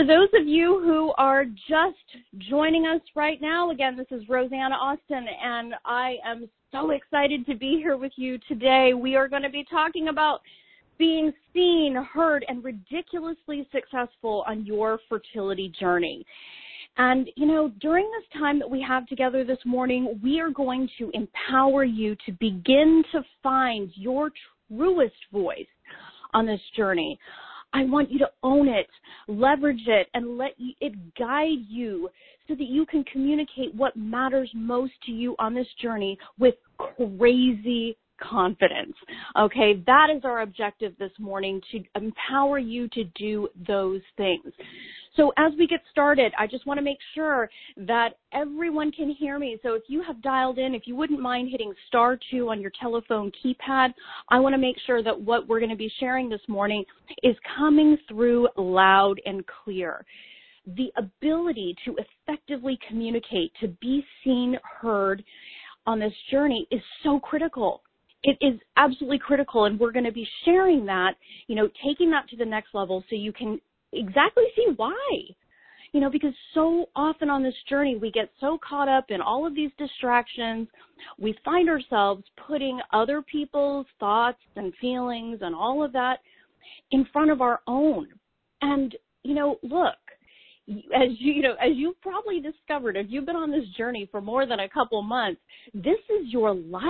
For those of you who are just joining us right now, again, this is Rosanna Austin, and I am so excited to be here with you today. We are going to be talking about being seen, heard, and ridiculously successful on your fertility journey. And, you know, during this time that we have together this morning, we are going to empower you to begin to find your truest voice on this journey. I want you to own it, leverage it, and let it guide you so that you can communicate what matters most to you on this journey with crazy confidence. Okay, that is our objective this morning, to empower you to do those things. So as we get started, I just want to make sure that everyone can hear me. So if you have dialed in, if you wouldn't mind hitting *2 on your telephone keypad, I want to make sure that what we're going to be sharing this morning is coming through loud and clear. The ability to effectively communicate, to be seen, heard on this journey is so critical. It is absolutely critical, and we're going to be sharing that, you know, taking that to the next level so you can exactly see why. You know, because so often on this journey, we get so caught up in all of these distractions, we find ourselves putting other people's thoughts and feelings and all of that in front of our own. And, you know, look, as you've probably discovered, if you've been on this journey for more than a couple months, this is your life.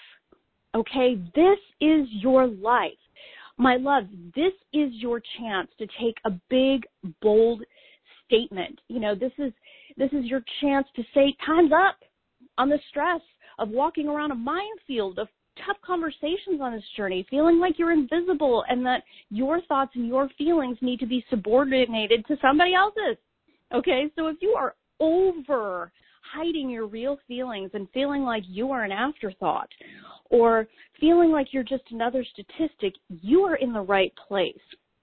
Okay, this is your life. My love, this is your chance to take a big, bold statement. You know, this is your chance to say, time's up on the stress of walking around a minefield of tough conversations on this journey, feeling like you're invisible and that your thoughts and your feelings need to be subordinated to somebody else's. Okay, so if you are over hiding your real feelings and feeling like you are an afterthought or feeling like you're just another statistic, you are in the right place.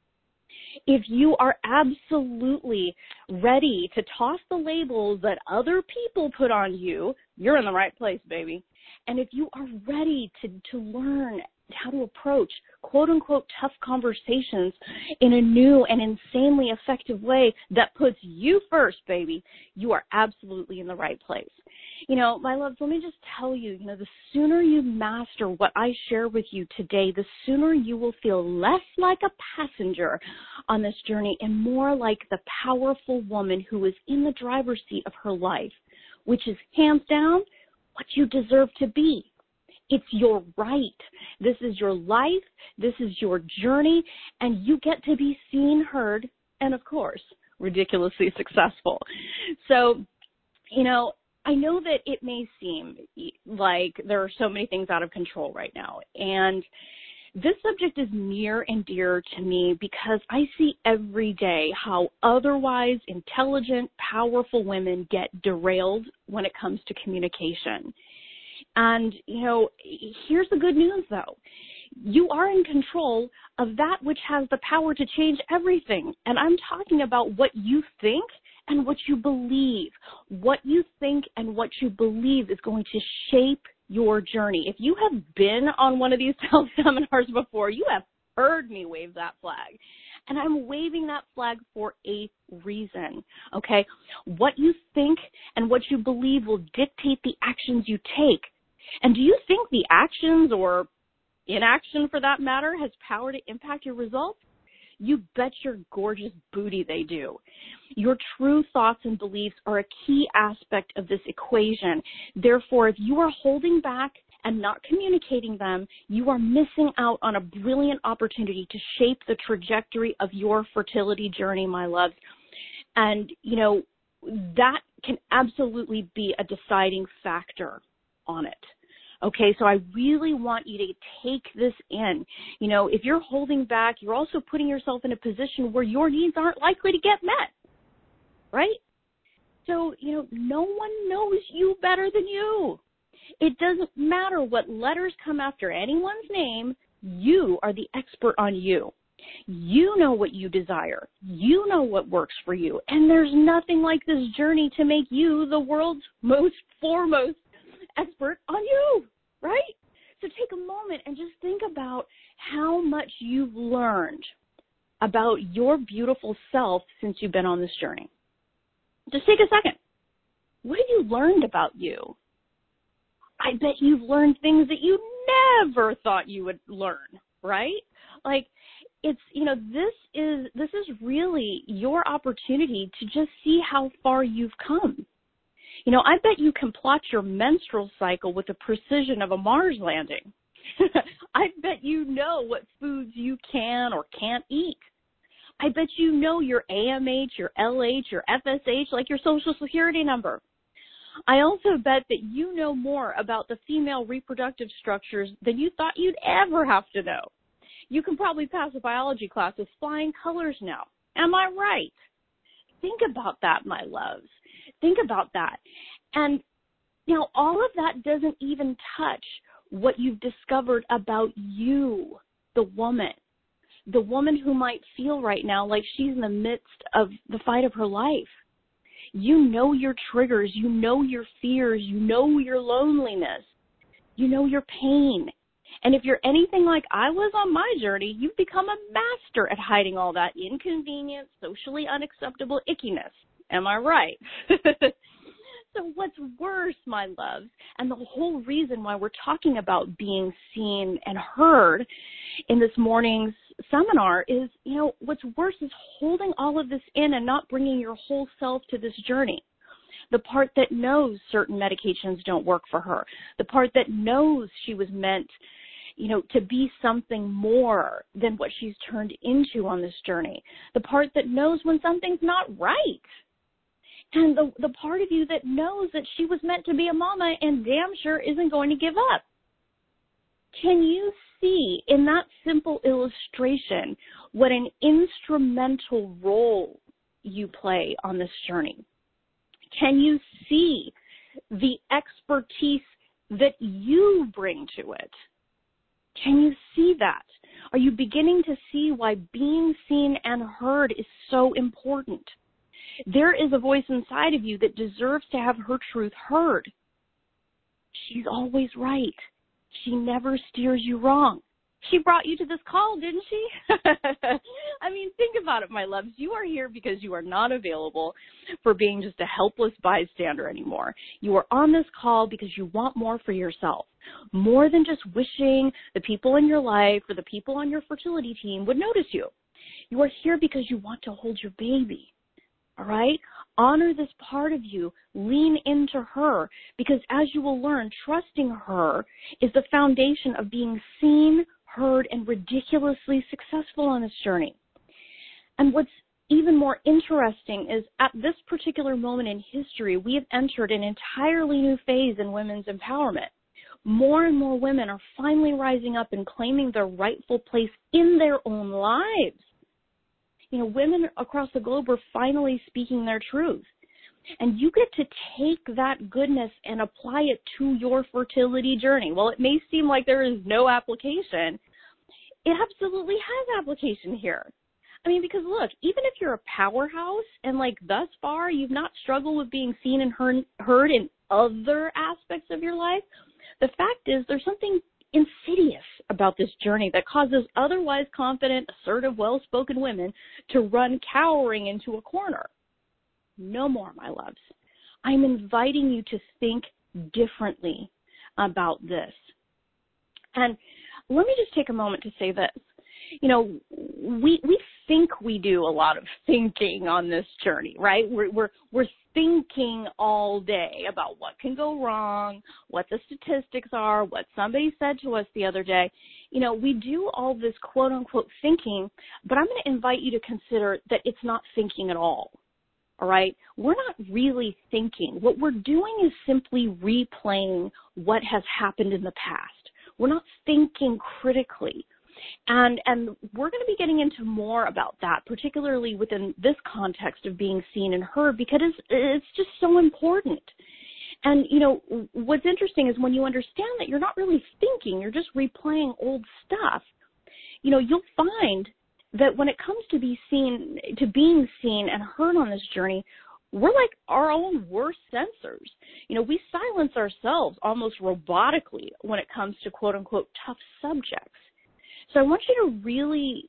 If you are absolutely ready to toss the labels that other people put on you, you're in the right place, baby. And if you are ready to learn how to approach quote-unquote tough conversations in a new and insanely effective way that puts you first, baby, you are absolutely in the right place. You know, my loves, let me just tell you, you know, the sooner you master what I share with you today, the sooner you will feel less like a passenger on this journey and more like the powerful woman who is in the driver's seat of her life, which is hands down what you deserve to be. It's your right. This is your life. This is your journey. And you get to be seen, heard, and, of course, ridiculously successful. So, you know, I know that it may seem like there are so many things out of control right now. And this subject is near and dear to me because I see every day how otherwise intelligent, powerful women get derailed when it comes to communication. And, you know, here's the good news, though. You are in control of that which has the power to change everything. And I'm talking about what you think and what you believe. What you think and what you believe is going to shape your journey. If you have been on one of these seminars before, you have heard me wave that flag. And I'm waving that flag for a reason, okay? What you think and what you believe will dictate the actions you take. And do you think the actions or inaction, for that matter, has power to impact your results? You bet your gorgeous booty they do. Your true thoughts and beliefs are a key aspect of this equation. Therefore, if you are holding back and not communicating them, you are missing out on a brilliant opportunity to shape the trajectory of your fertility journey, my loves. And, you know, that can absolutely be a deciding factor on it. Okay, so I really want you to take this in. You know, if you're holding back, you're also putting yourself in a position where your needs aren't likely to get met, right? So, you know, no one knows you better than you. It doesn't matter what letters come after anyone's name, you are the expert on you. You know what you desire. You know what works for you. And there's nothing like this journey to make you the world's most foremost expert on you, right? So take a moment and just think about how much you've learned about your beautiful self since you've been on this journey? Just take a second. What have you learned about you? I bet you've learned things that you never thought you would learn, right? Like, it's, this is really your opportunity to just see how far you've come. I bet you can plot your menstrual cycle with the precision of a Mars landing. I bet you know what foods you can or can't eat. I bet you know your AMH, your LH, your FSH, like your social security number. I also bet that you know more about the female reproductive structures than you thought you'd ever have to know. You can probably pass a biology class with flying colors now. Am I right? Think about that, my loves. Think about that. And, all of that doesn't even touch what you've discovered about you, the woman who might feel right now like she's in the midst of the fight of her life. You know your triggers, you know your fears, you know your loneliness, you know your pain. And if you're anything like I was on my journey, you've become a master at hiding all that inconvenient, socially unacceptable ickiness. Am I right? So what's worse, my loves, and the whole reason why we're talking about being seen and heard in this morning's seminar is, what's worse is holding all of this in and not bringing your whole self to this journey. The part that knows certain medications don't work for her. The part that knows she was meant, to be something more than what she's turned into on this journey. The part that knows when something's not right. And the part of you that knows that she was meant to be a mama and damn sure isn't going to give up. Can you see in that simple illustration what an instrumental role you play on this journey? Can you see the expertise that you bring to it? Can you see that? Are you beginning to see why being seen and heard is so important? There is a voice inside of you that deserves to have her truth heard. She's always right. She never steers you wrong. She brought you to this call, didn't she? I mean, think about it, my loves. You are here because you are not available for being just a helpless bystander anymore. You are on this call because you want more for yourself, more than just wishing the people in your life or the people on your fertility team would notice you. You are here because you want to hold your baby. All right? Honor this part of you. Lean into her because as you will learn, trusting her is the foundation of being seen, heard, and ridiculously successful on this journey. And what's even more interesting is at this particular moment in history, we have entered an entirely new phase in women's empowerment. More and more women are finally rising up and claiming their rightful place in their own lives. Women across the globe are finally speaking their truth. And you get to take that goodness and apply it to your fertility journey. While it may seem like there is no application, it absolutely has application here. I mean, because look, even if you're a powerhouse and thus far you've not struggled with being seen and heard in other aspects of your life, the fact is there's something insidious about this journey that causes otherwise confident, assertive, well-spoken women to run cowering into a corner. No more, my loves. I'm inviting you to think differently about this. And let me just take a moment to say this. We think we do a lot of thinking on this journey, right? We're thinking all day about what can go wrong, what the statistics are, what somebody said to us the other day. We do all this quote unquote thinking, but I'm going to invite you to consider that it's not thinking at all. All right? We're not really thinking. What we're doing is simply replaying what has happened in the past. We're not thinking critically. And we're going to be getting into more about that, particularly within this context of being seen and heard, because it's just so important. And, what's interesting is when you understand that you're not really thinking, you're just replaying old stuff, you'll find that when it comes to being seen and heard on this journey, we're like our own worst censors. We silence ourselves almost robotically when it comes to quote unquote tough subjects. So I want you to really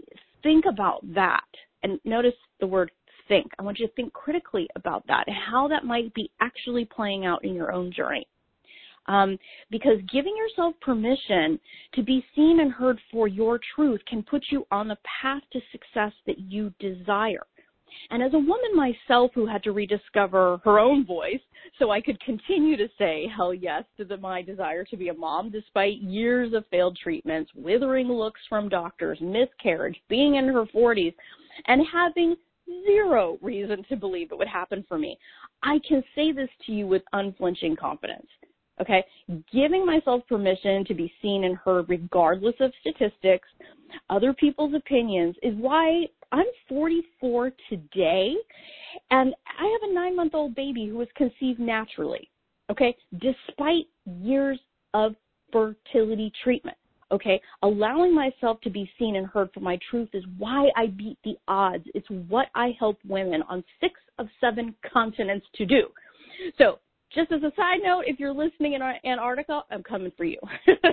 think about that, and notice the word think. I want you to think critically about that and how that might be actually playing out in your own journey. Because giving yourself permission to be seen and heard for your truth can put you on the path to success that you desire. And as a woman myself who had to rediscover her own voice so I could continue to say hell yes to my desire to be a mom despite years of failed treatments, withering looks from doctors, miscarriage, being in her 40s, and having zero reason to believe it would happen for me, I can say this to you with unflinching confidence. Okay, giving myself permission to be seen and heard regardless of statistics, other people's opinions, is why I'm 44 today, and I have a 9-month-old baby who was conceived naturally, okay, despite years of fertility treatment, okay? Allowing myself to be seen and heard for my truth is why I beat the odds. It's what I help women on 6 of 7 continents to do. So, just as a side note, if you're listening in Antarctica, I'm coming for you.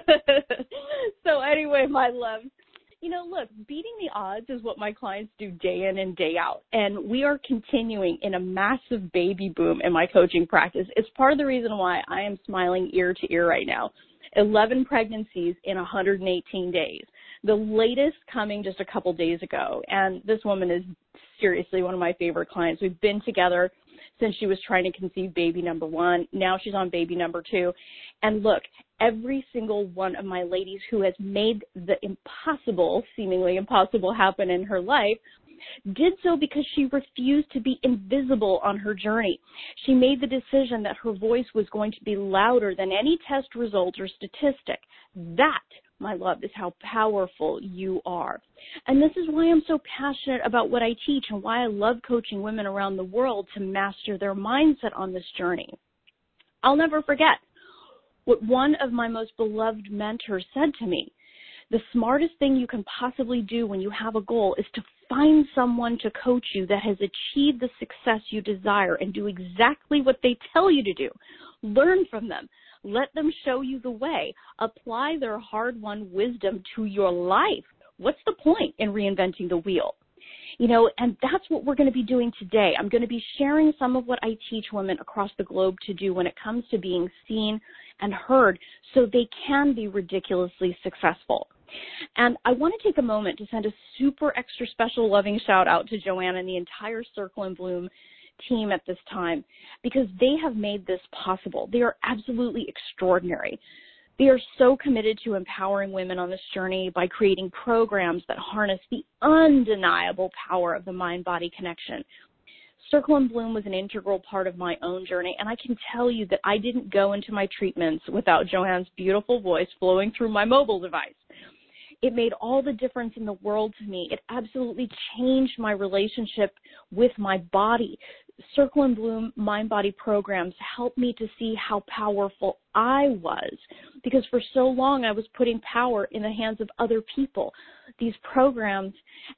So anyway, my loves, look, beating the odds is what my clients do day in and day out. And we are continuing in a massive baby boom in my coaching practice. It's part of the reason why I am smiling ear to ear right now. 11 pregnancies in 118 days. The latest coming just a couple days ago. And this woman is seriously one of my favorite clients. We've been together since she was trying to conceive baby number 1. Now she's on baby number 2. And look, every single one of my ladies who has made the impossible, seemingly impossible, happen in her life did so because she refused to be invisible on her journey. She made the decision that her voice was going to be louder than any test result or statistic. That, my love, is how powerful you are. And this is why I'm so passionate about what I teach and why I love coaching women around the world to master their mindset on this journey. I'll never forget what one of my most beloved mentors said to me. The smartest thing you can possibly do when you have a goal is to find someone to coach you that has achieved the success you desire and do exactly what they tell you to do. Learn from them. Let them show you the way. Apply their hard-won wisdom to your life. What's the point in reinventing the wheel? And that's what we're going to be doing today. I'm going to be sharing some of what I teach women across the globe to do when it comes to being seen and heard so they can be ridiculously successful. And I want to take a moment to send a super extra special loving shout out to Joanna and the entire Circle and Bloom team at this time because they have made this possible. They are absolutely extraordinary. They are so committed to empowering women on this journey by creating programs that harness the undeniable power of the mind-body connection. Circle and Bloom was an integral part of my own journey, and I can tell you that I didn't go into my treatments without Joanne's beautiful voice flowing through my mobile device. It made all the difference in the world to me. It absolutely changed my relationship with my body. Circle and Bloom mind-body programs helped me to see how powerful I was because for so long I was putting power in the hands of other people. These programs,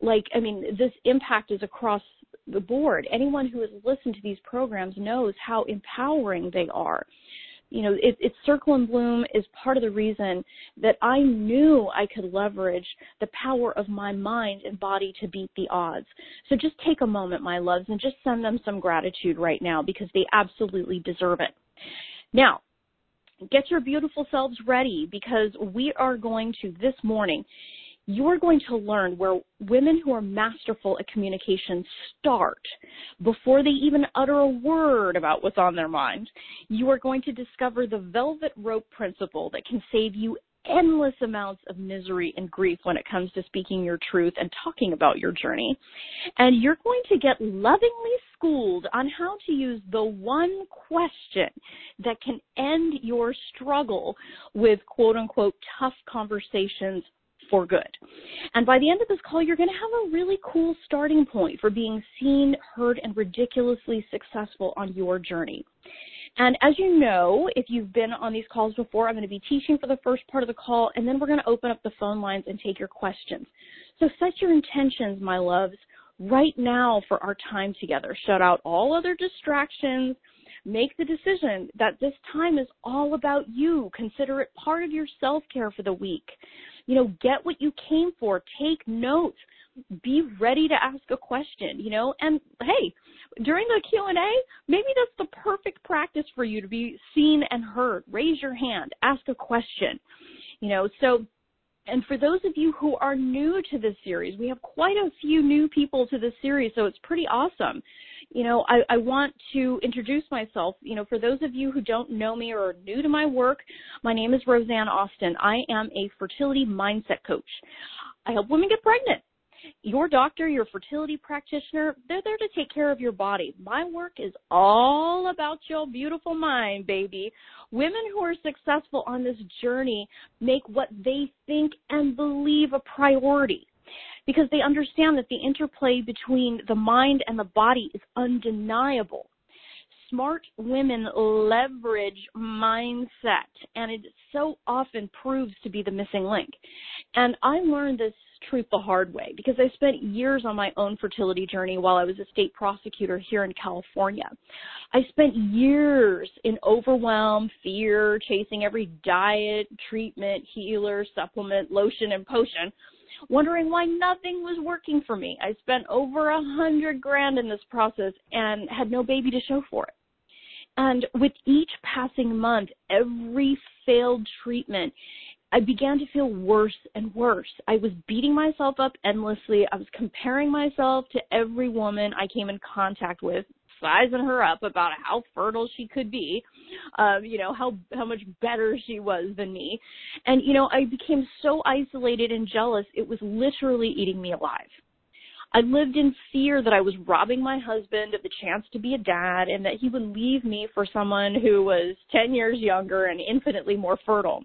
this impact is across the board. Anyone who has listened to these programs knows how empowering they are. It's Circle and Bloom is part of the reason that I knew I could leverage the power of my mind and body to beat the odds. So just take a moment, my loves, and just send them some gratitude right now because they absolutely deserve it. Now, get your beautiful selves ready because we are going to, this morning, you're going to learn where women who are masterful at communication start before they even utter a word about what's on their mind. You are going to discover the velvet rope principle that can save you endless amounts of misery and grief when it comes to speaking your truth and talking about your journey. And you're going to get lovingly schooled on how to use the one question that can end your struggle with quote-unquote tough conversations for good. And by the end of this call, you're going to have a really cool starting point for being seen, heard, and ridiculously successful on your journey. And as you know, if you've been on these calls before, I'm going to be teaching for the first part of the call, and then we're going to open up the phone lines and take your questions. So set your intentions, my loves, right now for our time together. Shut out all other distractions. Make the decision that this time is all about you. Consider it part of your self-care for the week. Get what you came for. Take notes. be ready to ask a question, and hey, during the Q&A, maybe that's the perfect practice for you to be seen and heard. Raise your hand, ask a question, and for those of you who are new to this series, we have quite a few new people to this series, so it's pretty awesome. I want to introduce myself. For those of you who don't know me or are new to my work, my name is Roseanne Austin. I am a fertility mindset coach. I help women get pregnant. Your doctor, your fertility practitioner, they're there to take care of your body. My work is all about your beautiful mind, baby. Women who are successful on this journey make what they think and believe a priority, because they understand that the interplay between the mind and the body is undeniable. Smart women leverage mindset, and it so often proves to be the missing link. And I learned this truth the hard way because I spent years on my own fertility journey while I was a state prosecutor here in California. I spent years in overwhelm, fear, chasing every diet, treatment, healer, supplement, lotion, and potion, wondering why nothing was working for me. I spent over $100,000 in this process and had no baby to show for it. And with each passing month, every failed treatment, I began to feel worse and worse. I was beating myself up endlessly. I was comparing myself to every woman I came in contact with, sizing her up about how fertile she could be, how much better she was than me. And, I became so isolated and jealous, it was literally eating me alive. I lived in fear that I was robbing my husband of the chance to be a dad and that he would leave me for someone who was 10 years younger and infinitely more fertile.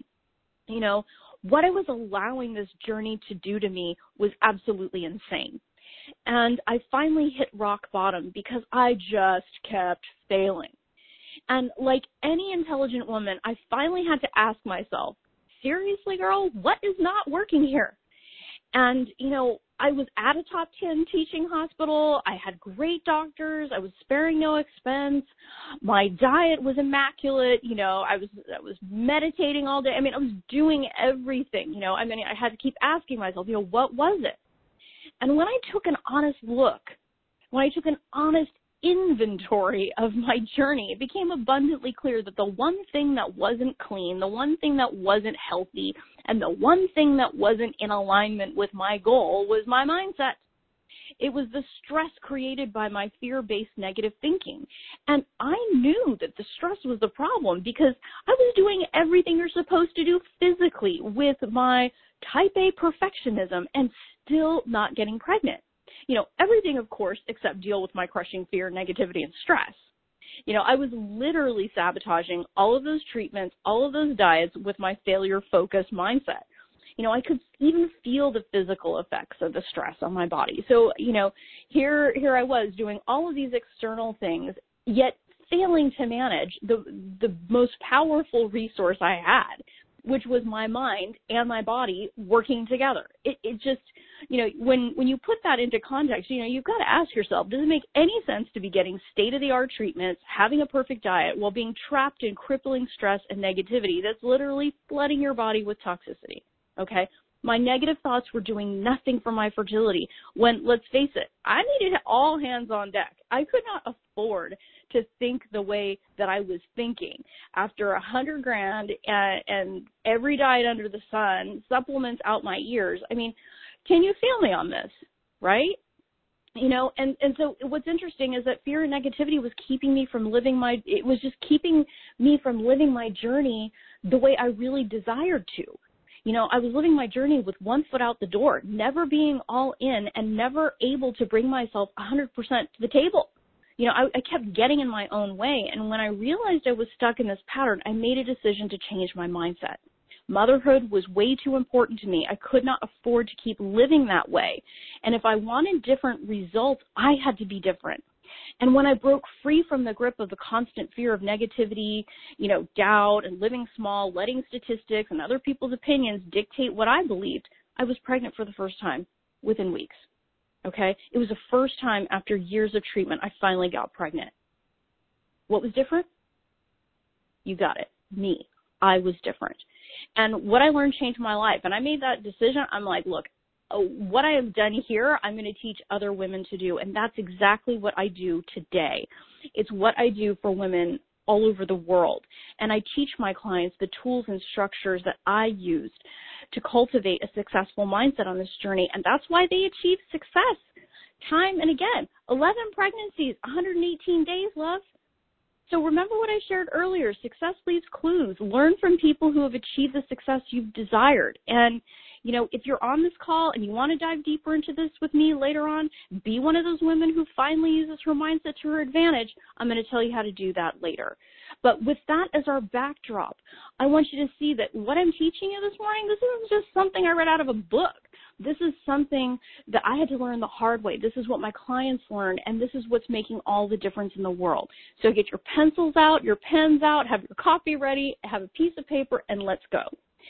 What I was allowing this journey to do to me was absolutely insane. And I finally hit rock bottom because I just kept failing. And like any intelligent woman, I finally had to ask myself, seriously, girl, what is not working here? And, I was at a top 10 teaching hospital. I had great doctors. I was sparing no expense. My diet was immaculate. I was meditating all day. I was doing everything, I had to keep asking myself, what was it? And when I took an honest look, when I took an honest inventory of my journey, it became abundantly clear that the one thing that wasn't clean, the one thing that wasn't healthy, and the one thing that wasn't in alignment with my goal was my mindset. It was the stress created by my fear-based negative thinking. And I knew that the stress was the problem because I was doing everything you're supposed to do physically with my type A perfectionism and still not getting pregnant. Everything, of course, except deal with my crushing fear, negativity, and stress. I was literally sabotaging all of those treatments, all of those diets with my failure-focused mindset. I could even feel the physical effects of the stress on my body. So, here I was doing all of these external things, yet failing to manage the most powerful resource I had, which was my mind and my body working together. It just, when you put that into context, you've got to ask yourself, does it make any sense to be getting state-of-the-art treatments, having a perfect diet, while being trapped in crippling stress and negativity that's literally flooding your body with toxicity? Okay? My negative thoughts were doing nothing for my fertility when, let's face it, I needed all hands on deck. I could not afford to think the way that I was thinking. After $100,000 and every diet under the sun, supplements out my ears, can you feel me on this, right? And so what's interesting is that fear and negativity was keeping me from it was just keeping me from living my journey the way I really desired to. I was living my journey with one foot out the door, never being all in and never able to bring myself 100% to the table. I kept getting in my own way. And when I realized I was stuck in this pattern, I made a decision to change my mindset. Motherhood was way too important to me. I could not afford to keep living that way. And if I wanted different results, I had to be different. And when I broke free from the grip of the constant fear of negativity, doubt and living small, letting statistics and other people's opinions dictate what I believed, I was pregnant for the first time within weeks. Okay? It was the first time after years of treatment I finally got pregnant. What was different? You got it. Me. I was different. And what I learned changed my life. And I made that decision. I'm like, look, what I have done here, I'm going to teach other women to do, and that's exactly what I do today. It's what I do for women all over the world, and I teach my clients the tools and structures that I used to cultivate a successful mindset on this journey, and that's why they achieve success time and again. 11 pregnancies, 118 days, love. So remember what I shared earlier, success leaves clues. Learn from people who have achieved the success you've desired. And, you know, if you're on this call and you want to dive deeper into this with me later on, be one of those women who finally uses her mindset to her advantage. I'm going to tell you how to do that later. But with that as our backdrop, I want you to see that what I'm teaching you this morning, this isn't just something I read out of a book. This is something that I had to learn the hard way. This is what my clients learned, and this is what's making all the difference in the world. So get your pencils out, your pens out, have your coffee ready, have a piece of paper, and let's go.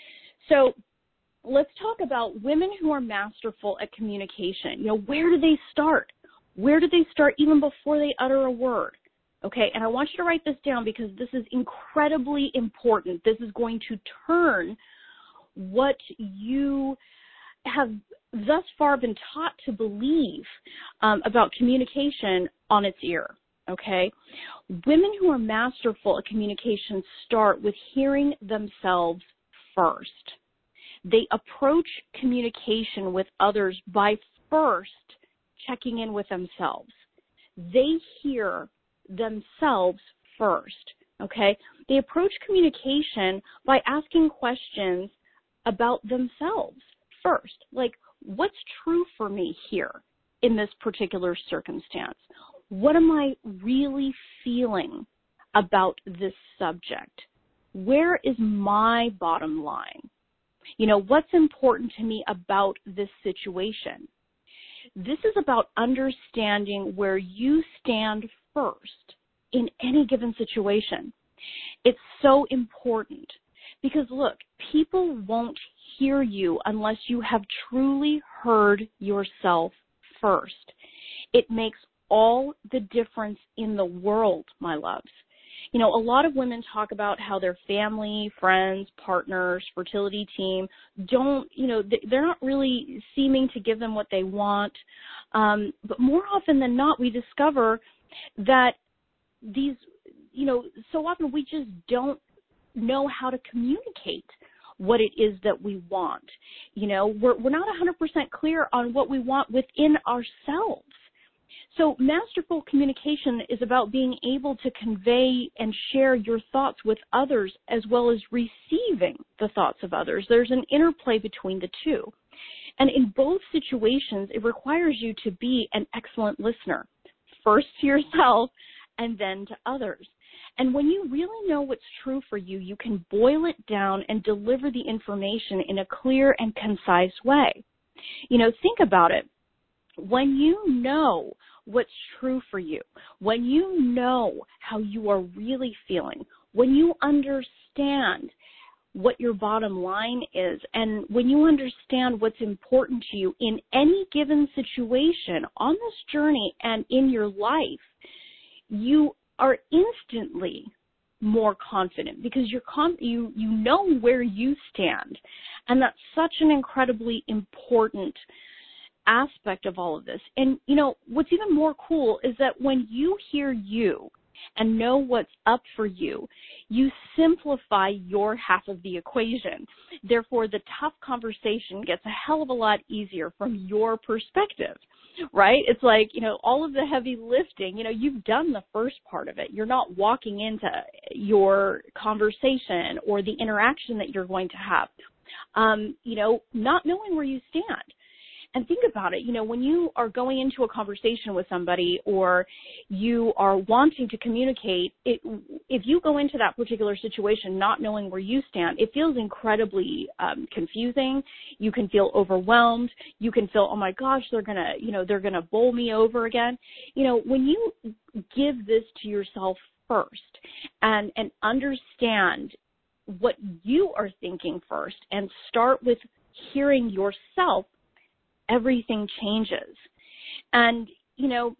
So let's talk about women who are masterful at communication. You know, where do they start? Where do they start even before they utter a word? Okay, and I want you to write this down because this is incredibly important. This is going to turn what you have thus far been taught to believe about communication on its ear, okay? Women who are masterful at communication start with hearing themselves first. They approach communication with others by first checking in with themselves. They hear themselves first, okay? They approach communication by asking questions about themselves first. Like, what's true for me here in this particular circumstance? What am I really feeling about this subject? Where is my bottom line? You know, what's important to me about this situation? This is about understanding where you stand first in any given situation. It's so important because, look, people won't hear you unless you have truly heard yourself first. It makes all the difference in the world, my loves. You know, a lot of women talk about how their family, friends, partners, fertility team don't, you know, they're not really seeming to give them what they want. But more often than not, we discover that these, you know, so often we just don't know how to communicate what it is that we want. You know, we're not 100% clear on what we want within ourselves. So masterful communication is about being able to convey and share your thoughts with others as well as receiving the thoughts of others. There's an interplay between the two. And in both situations, it requires you to be an excellent listener, first to yourself and then to others. And when you really know what's true for you, you can boil it down and deliver the information in a clear and concise way. You know, think about it. When you know what's true for you, when you know how you are really feeling, when you understand what your bottom line is, and when you understand what's important to you in any given situation on this journey and in your life, you are instantly more confident because you know where you stand. And that's such an incredibly important aspect of all of this. And, you know, what's even more cool is that when you hear you and know what's up for you, you simplify your half of the equation. Therefore, the tough conversation gets a hell of a lot easier from your perspective, right? It's like, you know, all of the heavy lifting, you know, you've done the first part of it. You're not walking into your conversation or the interaction that you're going to have, you know, not knowing where you stand. And think about it, you know, when you are going into a conversation with somebody or you are wanting to communicate, if you go into that particular situation not knowing where you stand, it feels incredibly confusing. You can feel overwhelmed. You can feel, oh my gosh, they're going to bowl me over again. You know, when you give this to yourself first and understand what you are thinking first and start with hearing yourself, everything changes. And, you know,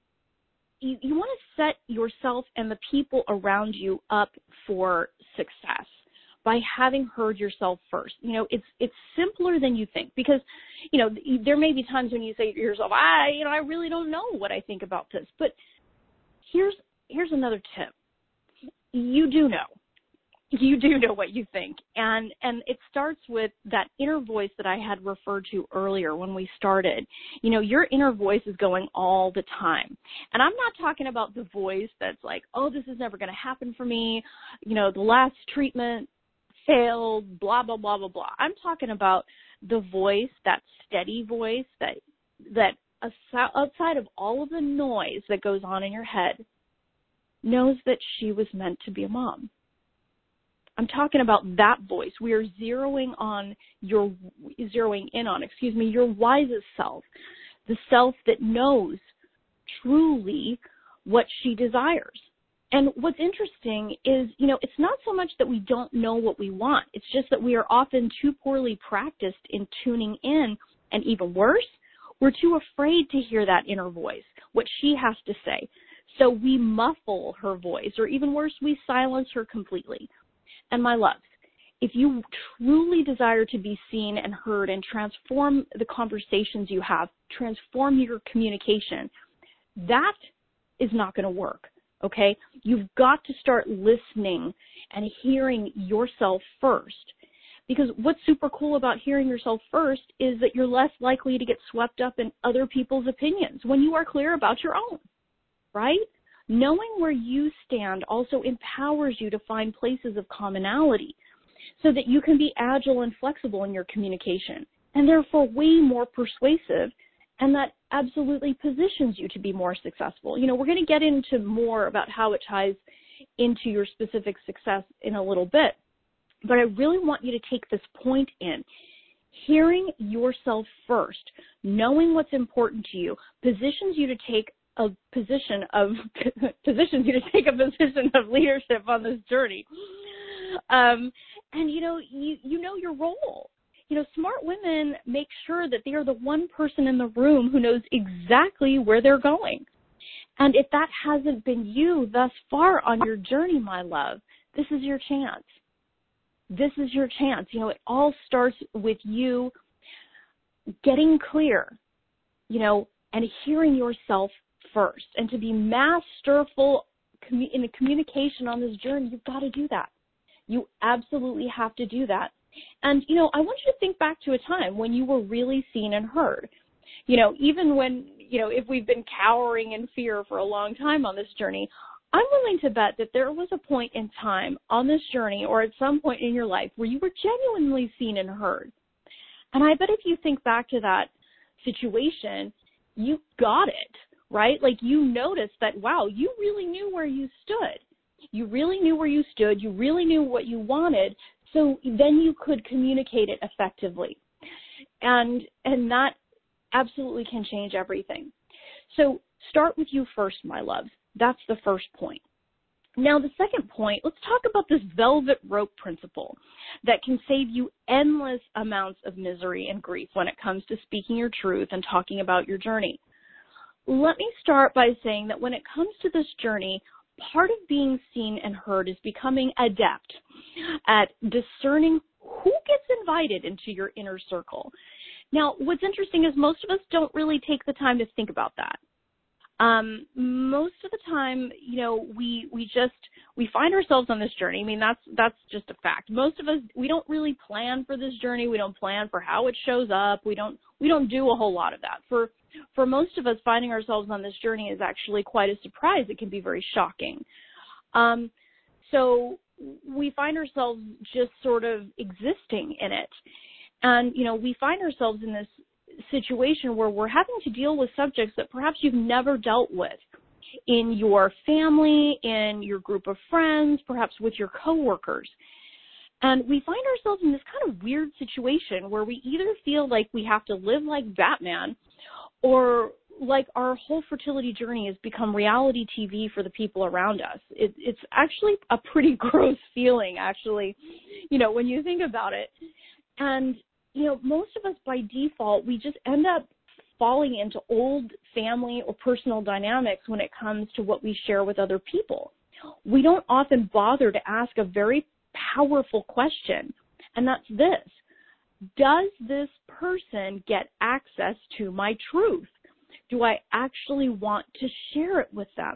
you want to set yourself and the people around you up for success, by having heard yourself first. It's simpler than you think, because, there may be times when you say to yourself, I really don't know what I think about this. But here's another tip. You do know. You do know what you think. And it starts with that inner voice that I had referred to earlier when we started. Your inner voice is going all the time. And I'm not talking about the voice that's like, oh, this is never going to happen for me. The last treatment failed, blah, blah, blah, blah, blah. I'm talking about the voice, that steady voice that outside of all of the noise that goes on in your head, knows that she was meant to be a mom. I'm talking about that voice. We are zeroing in on your wisest self, the self that knows truly what she desires. And what's interesting is, it's not so much that we don't know what we want. It's just that we are often too poorly practiced in tuning in, and even worse, we're too afraid to hear that inner voice, what she has to say. So we muffle her voice, or even worse, we silence her completely. And my loves, if you truly desire to be seen and heard and transform the conversations you have, transform your communication, that is not going to work, okay? You've got to start listening and hearing yourself first. Because what's super cool about hearing yourself first is that you're less likely to get swept up in other people's opinions when you are clear about your own, right? Knowing where you stand also empowers you to find places of commonality so that you can be agile and flexible in your communication, and therefore way more persuasive, and that absolutely positions you to be more successful. We're going to get into more about how it ties into your specific success in a little bit, but I really want you to take this point in. Hearing yourself first, knowing what's important to you, positions you to take a position of leadership on this journey. And you know your role. Smart women make sure that they are the one person in the room who knows exactly where they're going. And if that hasn't been you thus far on your journey, my love, this is your chance. This is your chance. It all starts with you getting clear, and hearing yourself first. And to be masterful in the communication on this journey, you've got to do that. You absolutely have to do that. And, I want you to think back to a time when you were really seen and heard. Even when, if we've been cowering in fear for a long time on this journey, I'm willing to bet that there was a point in time on this journey, or at some point in your life, where you were genuinely seen and heard. And I bet if you think back to that situation, you got it, right? Like you noticed that, wow, you really knew where you stood. You really knew where you stood. You really knew what you wanted. So then you could communicate it effectively. And that absolutely can change everything. So start with you first, my loves. That's the first point. Now, the second point, let's talk about this velvet rope principle that can save you endless amounts of misery and grief when it comes to speaking your truth and talking about your journey. Let me start by saying that when it comes to this journey, part of being seen and heard is becoming adept at discerning who gets invited into your inner circle. Now, what's interesting is most of us don't really take the time to think about that. Most of the time, we find ourselves on this journey. I mean, that's just a fact. Most of us, we don't really plan for this journey. We don't plan for how it shows up. We don't do a whole lot of that. For most of us, finding ourselves on this journey is actually quite a surprise. It can be very shocking. So we find ourselves just sort of existing in it. And, we find ourselves in this situation where we're having to deal with subjects that perhaps you've never dealt with in your family, in your group of friends, perhaps with your coworkers. And we find ourselves in this kind of weird situation where we either feel like we have to live like Batman, or like our whole fertility journey has become reality TV for the people around us. It's actually a pretty gross feeling, actually, when you think about it. And most of us by default, we just end up falling into old family or personal dynamics when it comes to what we share with other people. We don't often bother to ask a very powerful question, and that's this: does this person get access to my truth? Do I actually want to share it with them?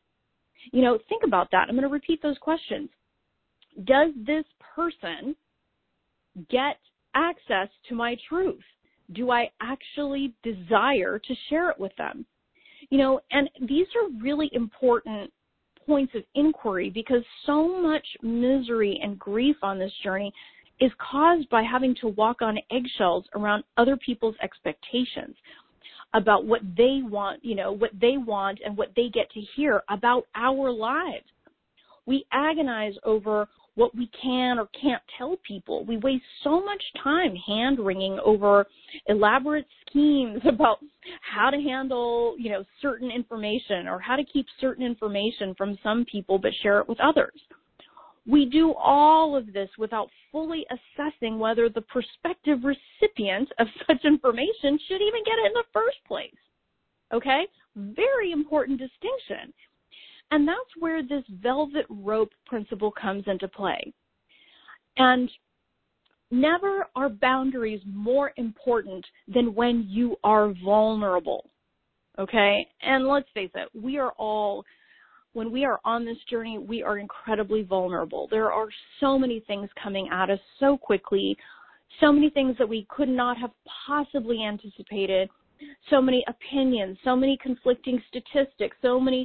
Think about that. I'm going to repeat those questions. Does this person get access to my truth? Do I actually desire to share it with them? And these are really important points of inquiry, because so much misery and grief on this journey is caused by having to walk on eggshells around other people's expectations about what they want, and what they get to hear about our lives. We agonize over what we can or can't tell people. We waste so much time hand-wringing over elaborate schemes about how to handle, certain information, or how to keep certain information from some people but share it with others. We do all of this without fully assessing whether the prospective recipient of such information should even get it in the first place. Okay? Very important distinction. And that's where this velvet rope principle comes into play. And never are boundaries more important than when you are vulnerable. Okay? And let's face it, when we are on this journey, we are incredibly vulnerable. There are so many things coming at us so quickly, so many things that we could not have possibly anticipated, so many opinions, so many conflicting statistics, so many,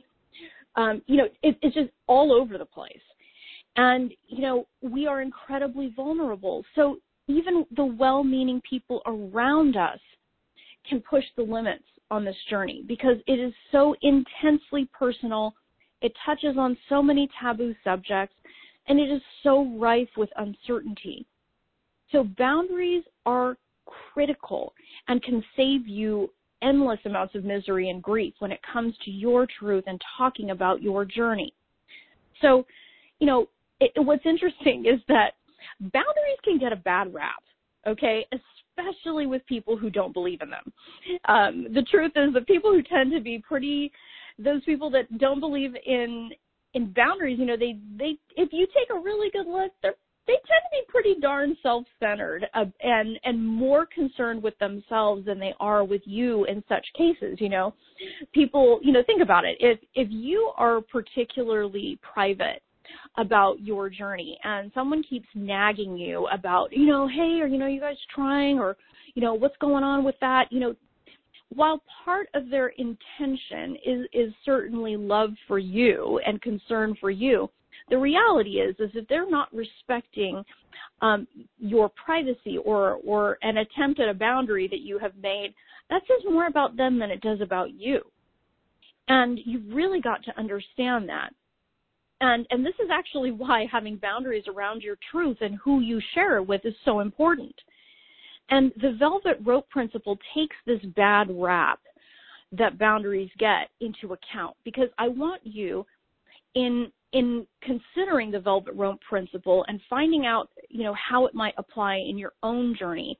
it's just all over the place. And, we are incredibly vulnerable. So even the well-meaning people around us can push the limits on this journey, because it is so intensely personal. It touches on so many taboo subjects, and it is so rife with uncertainty. So boundaries are critical and can save you endless amounts of misery and grief when it comes to your truth and talking about your journey. So, what's interesting is that boundaries can get a bad rap, okay, especially with people who don't believe in them. The truth is that people who tend to be those people that don't believe in boundaries, they if you take a really good look, they tend to be pretty darn self-centered and more concerned with themselves than they are with you in such cases. People, think about it. If you are particularly private about your journey and someone keeps nagging you about, hey, are you guys trying, or, what's going on with that, while part of their intention is certainly love for you and concern for you, the reality is if they're not respecting your privacy or an attempt at a boundary that you have made, that says more about them than it does about you. And you've really got to understand that. And this is actually why having boundaries around your truth and who you share it with is so important. And the velvet rope principle takes this bad rap that boundaries get into account, because I want you, in considering the velvet rope principle and finding out, how it might apply in your own journey,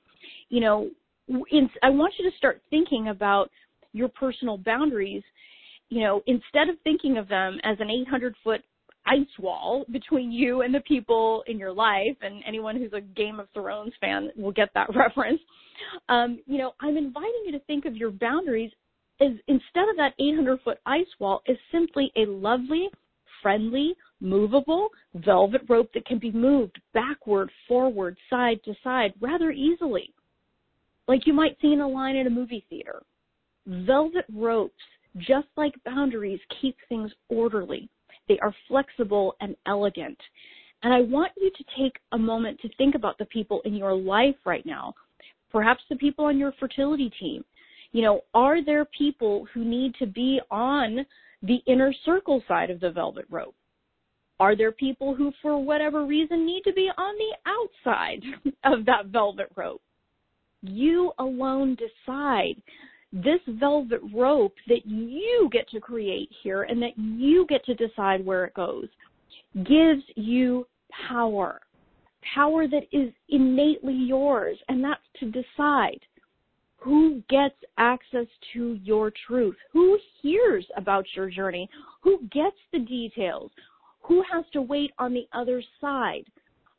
I want you to start thinking about your personal boundaries, instead of thinking of them as an 800-foot ice wall between you and the people in your life, and anyone who's a Game of Thrones fan will get that reference. I'm inviting you to think of your boundaries as, instead of that 800-foot ice wall, is simply a lovely, friendly, movable velvet rope that can be moved backward, forward, side to side rather easily, like you might see in a line at a movie theater. Velvet ropes, just like boundaries, keep things orderly. They are flexible and elegant. And I want you to take a moment to think about the people in your life right now, perhaps the people on your fertility team. Are there people who need to be on the inner circle side of the velvet rope? Are there people who, for whatever reason, need to be on the outside of that velvet rope? You alone decide. This velvet rope that you get to create here and that you get to decide where it goes gives you power that is innately yours, and that's to decide who gets access to your truth, who hears about your journey, who gets the details, who has to wait on the other side.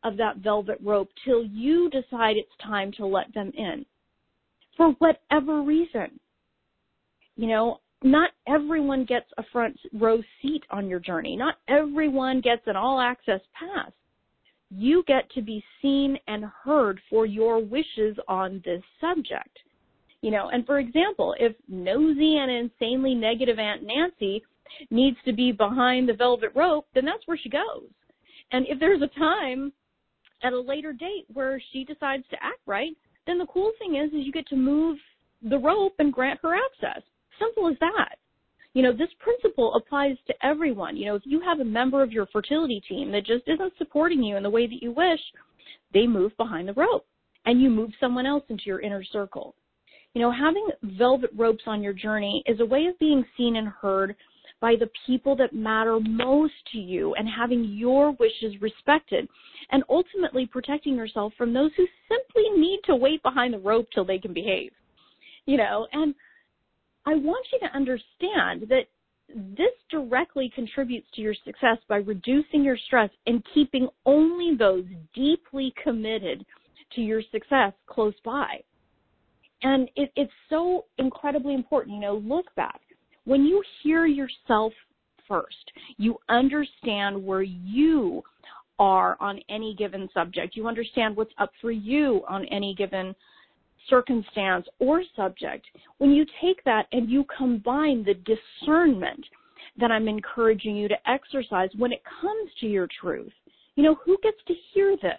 of that velvet rope till you decide it's time to let them in, for whatever reason. You know, not everyone gets a front row seat on your journey. Not everyone gets an all-access pass. You get to be seen and heard for your wishes on this subject. You know, and for example, if nosy and insanely negative Aunt Nancy needs to be behind the velvet rope, then that's where she goes. And if there's a time at a later date where she decides to act right, then the cool thing is you get to move the rope and grant her access. Simple as that. You know, this principle applies to everyone. You know, if you have a member of your fertility team that just isn't supporting you in the way that you wish, they move behind the rope and you move someone else into your inner circle. You know, having velvet ropes on your journey is a way of being seen and heard by the people that matter most to you and having your wishes respected and ultimately protecting yourself from those who simply need to wait behind the rope till they can behave. You know, and I want you to understand that this directly contributes to your success by reducing your stress and keeping only those deeply committed to your success close by. And it's so incredibly important. You know, look back. When you hear yourself first, you understand where you are on any given subject. You understand what's up for you on any given circumstance or subject. When you take that and you combine the discernment that I'm encouraging you to exercise when it comes to your truth, you know, who gets to hear this?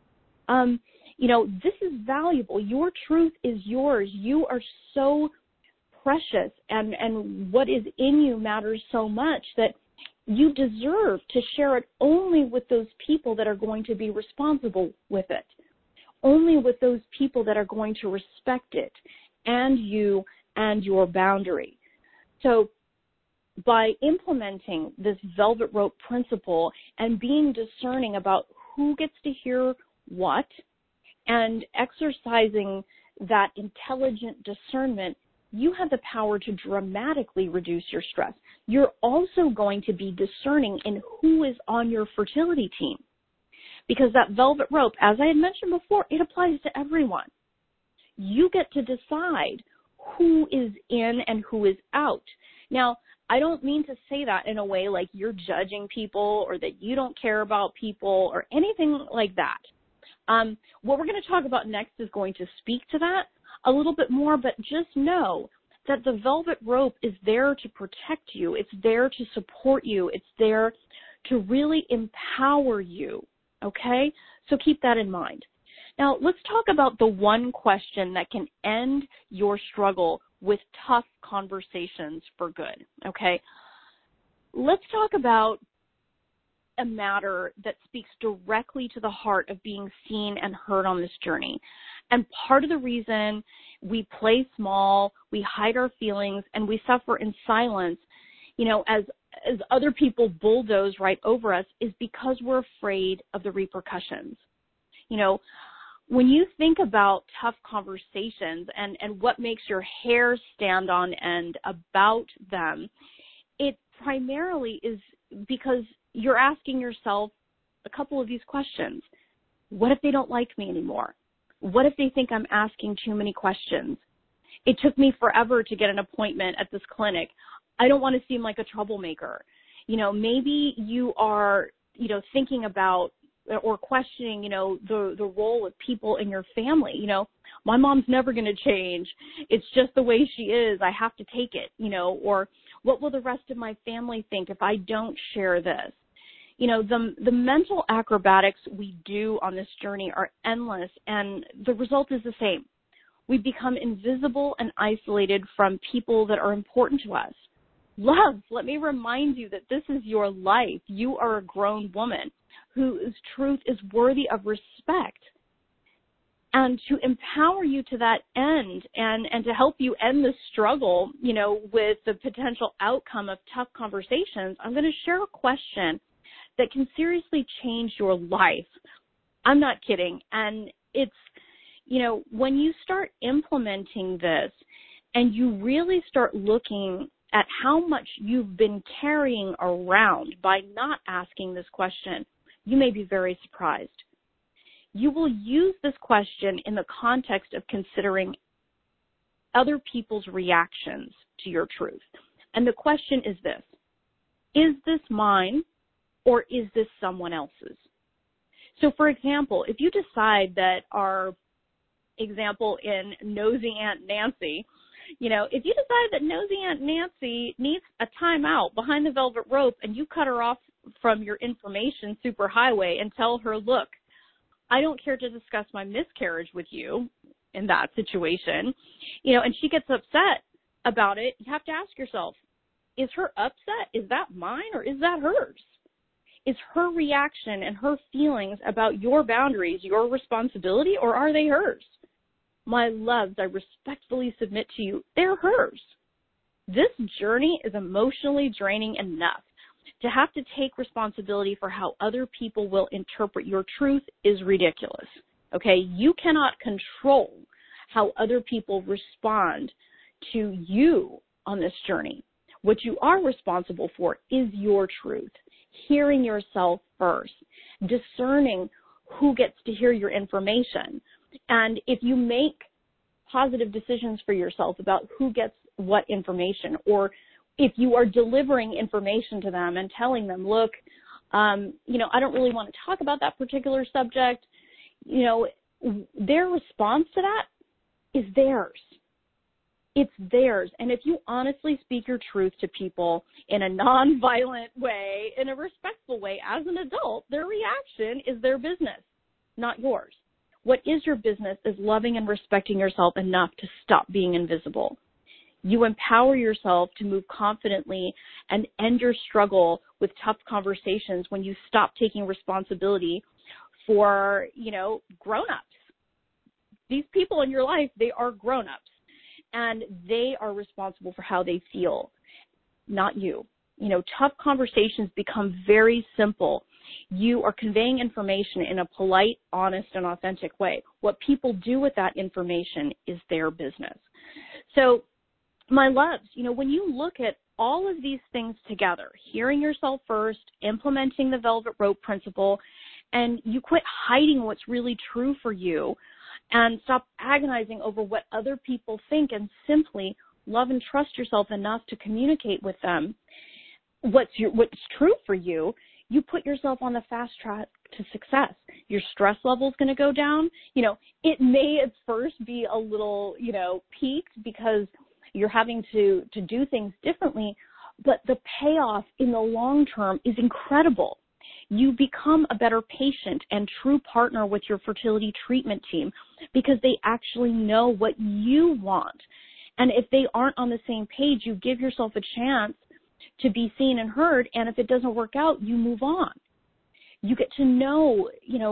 You know, this is valuable. Your truth is yours. You are so precious, and what is in you matters so much that you deserve to share it only with those people that are going to be responsible with it, only with those people that are going to respect it and you and your boundary. So by implementing this velvet rope principle and being discerning about who gets to hear what and exercising that intelligent discernment, you have the power to dramatically reduce your stress. You're also going to be discerning in who is on your fertility team, because that velvet rope, as I had mentioned before, it applies to everyone. You get to decide who is in and who is out. Now, I don't mean to say that in a way like you're judging people or that you don't care about people or anything like that. What we're going to talk about next is going to speak to that a little bit more, but just know that the velvet rope is there to protect you. It's there to support you. It's there to really empower you, okay? So keep that in mind. Now, let's talk about the one question that can end your struggle with tough conversations for good, okay? Let's talk about a matter that speaks directly to the heart of being seen and heard on this journey. And part of the reason we play small, we hide our feelings, and we suffer in silence, you know, as other people bulldoze right over us, is because we're afraid of the repercussions. You know, when you think about tough conversations and what makes your hair stand on end about them, it primarily is because you're asking yourself a couple of these questions. What if they don't like me anymore? What if they think I'm asking too many questions? It took me forever to get an appointment at this clinic. I don't want to seem like a troublemaker. You know, maybe you are, you know, thinking about or questioning, you know, the role of people in your family. You know, my mom's never going to change. It's just the way she is. I have to take it, you know, or what will the rest of my family think if I don't share this? You know, the mental acrobatics we do on this journey are endless, and the result is the same. We become invisible and isolated from people that are important to us. Love, let me remind you that this is your life. You are a grown woman whose truth is worthy of respect. And to empower you to that end and to help you end the struggle, you know, with the potential outcome of tough conversations, I'm going to share a question that can seriously change your life. I'm not kidding. And it's, you know, when you start implementing this and you really start looking at how much you've been carrying around by not asking this question, you may be very surprised. you will use this question in the context of considering other people's reactions to your truth. And the question is this: is this mine or is this someone else's? So, for example, if you decide that our example in Nosy Aunt Nancy, if you decide that Nosy Aunt Nancy needs a timeout behind the velvet rope and you cut her off from your information superhighway and tell her, look, I don't care to discuss my miscarriage with you in that situation, and she gets upset about it, you have to ask yourself, is her upset, is that mine or is that hers? Is her reaction and her feelings about your boundaries your responsibility, or are they hers? My loves, I respectfully submit to you, they're hers. This journey is emotionally draining enough. To have to take responsibility for how other people will interpret your truth is ridiculous. Okay? You cannot control how other people respond to you on this journey. What you are responsible for is your truth, hearing yourself first, discerning who gets to hear your information. And if you make positive decisions for yourself about who gets what information, or if you are delivering information to them and telling them, look, I don't really want to talk about that particular subject, their response to that is theirs. It's theirs. And if you honestly speak your truth to people in a nonviolent way, in a respectful way, as an adult, their reaction is their business, not yours. What is your business is loving and respecting yourself enough to stop being invisible. You empower yourself to move confidently and end your struggle with tough conversations when you stop taking responsibility for, grown-ups. These people in your life, they are grown-ups. And they are responsible for how they feel, not you. Tough conversations become very simple. You are conveying information in a polite, honest, and authentic way. What people do with that information is their business. So, my loves, when you look at all of these things together, hearing yourself first, implementing the velvet rope principle, and you quit hiding what's really true for you, and stop agonizing over what other people think, and simply love and trust yourself enough to communicate with them what's true for you, you put yourself on the fast track to success. Your stress level is going to go down. It may at first be a little, peaked because you're having to do things differently, but the payoff in the long term is incredible. You become a better patient and true partner with your fertility treatment team because they actually know what you want. And if they aren't on the same page, you give yourself a chance to be seen and heard, and if it doesn't work out, you move on. You get to know,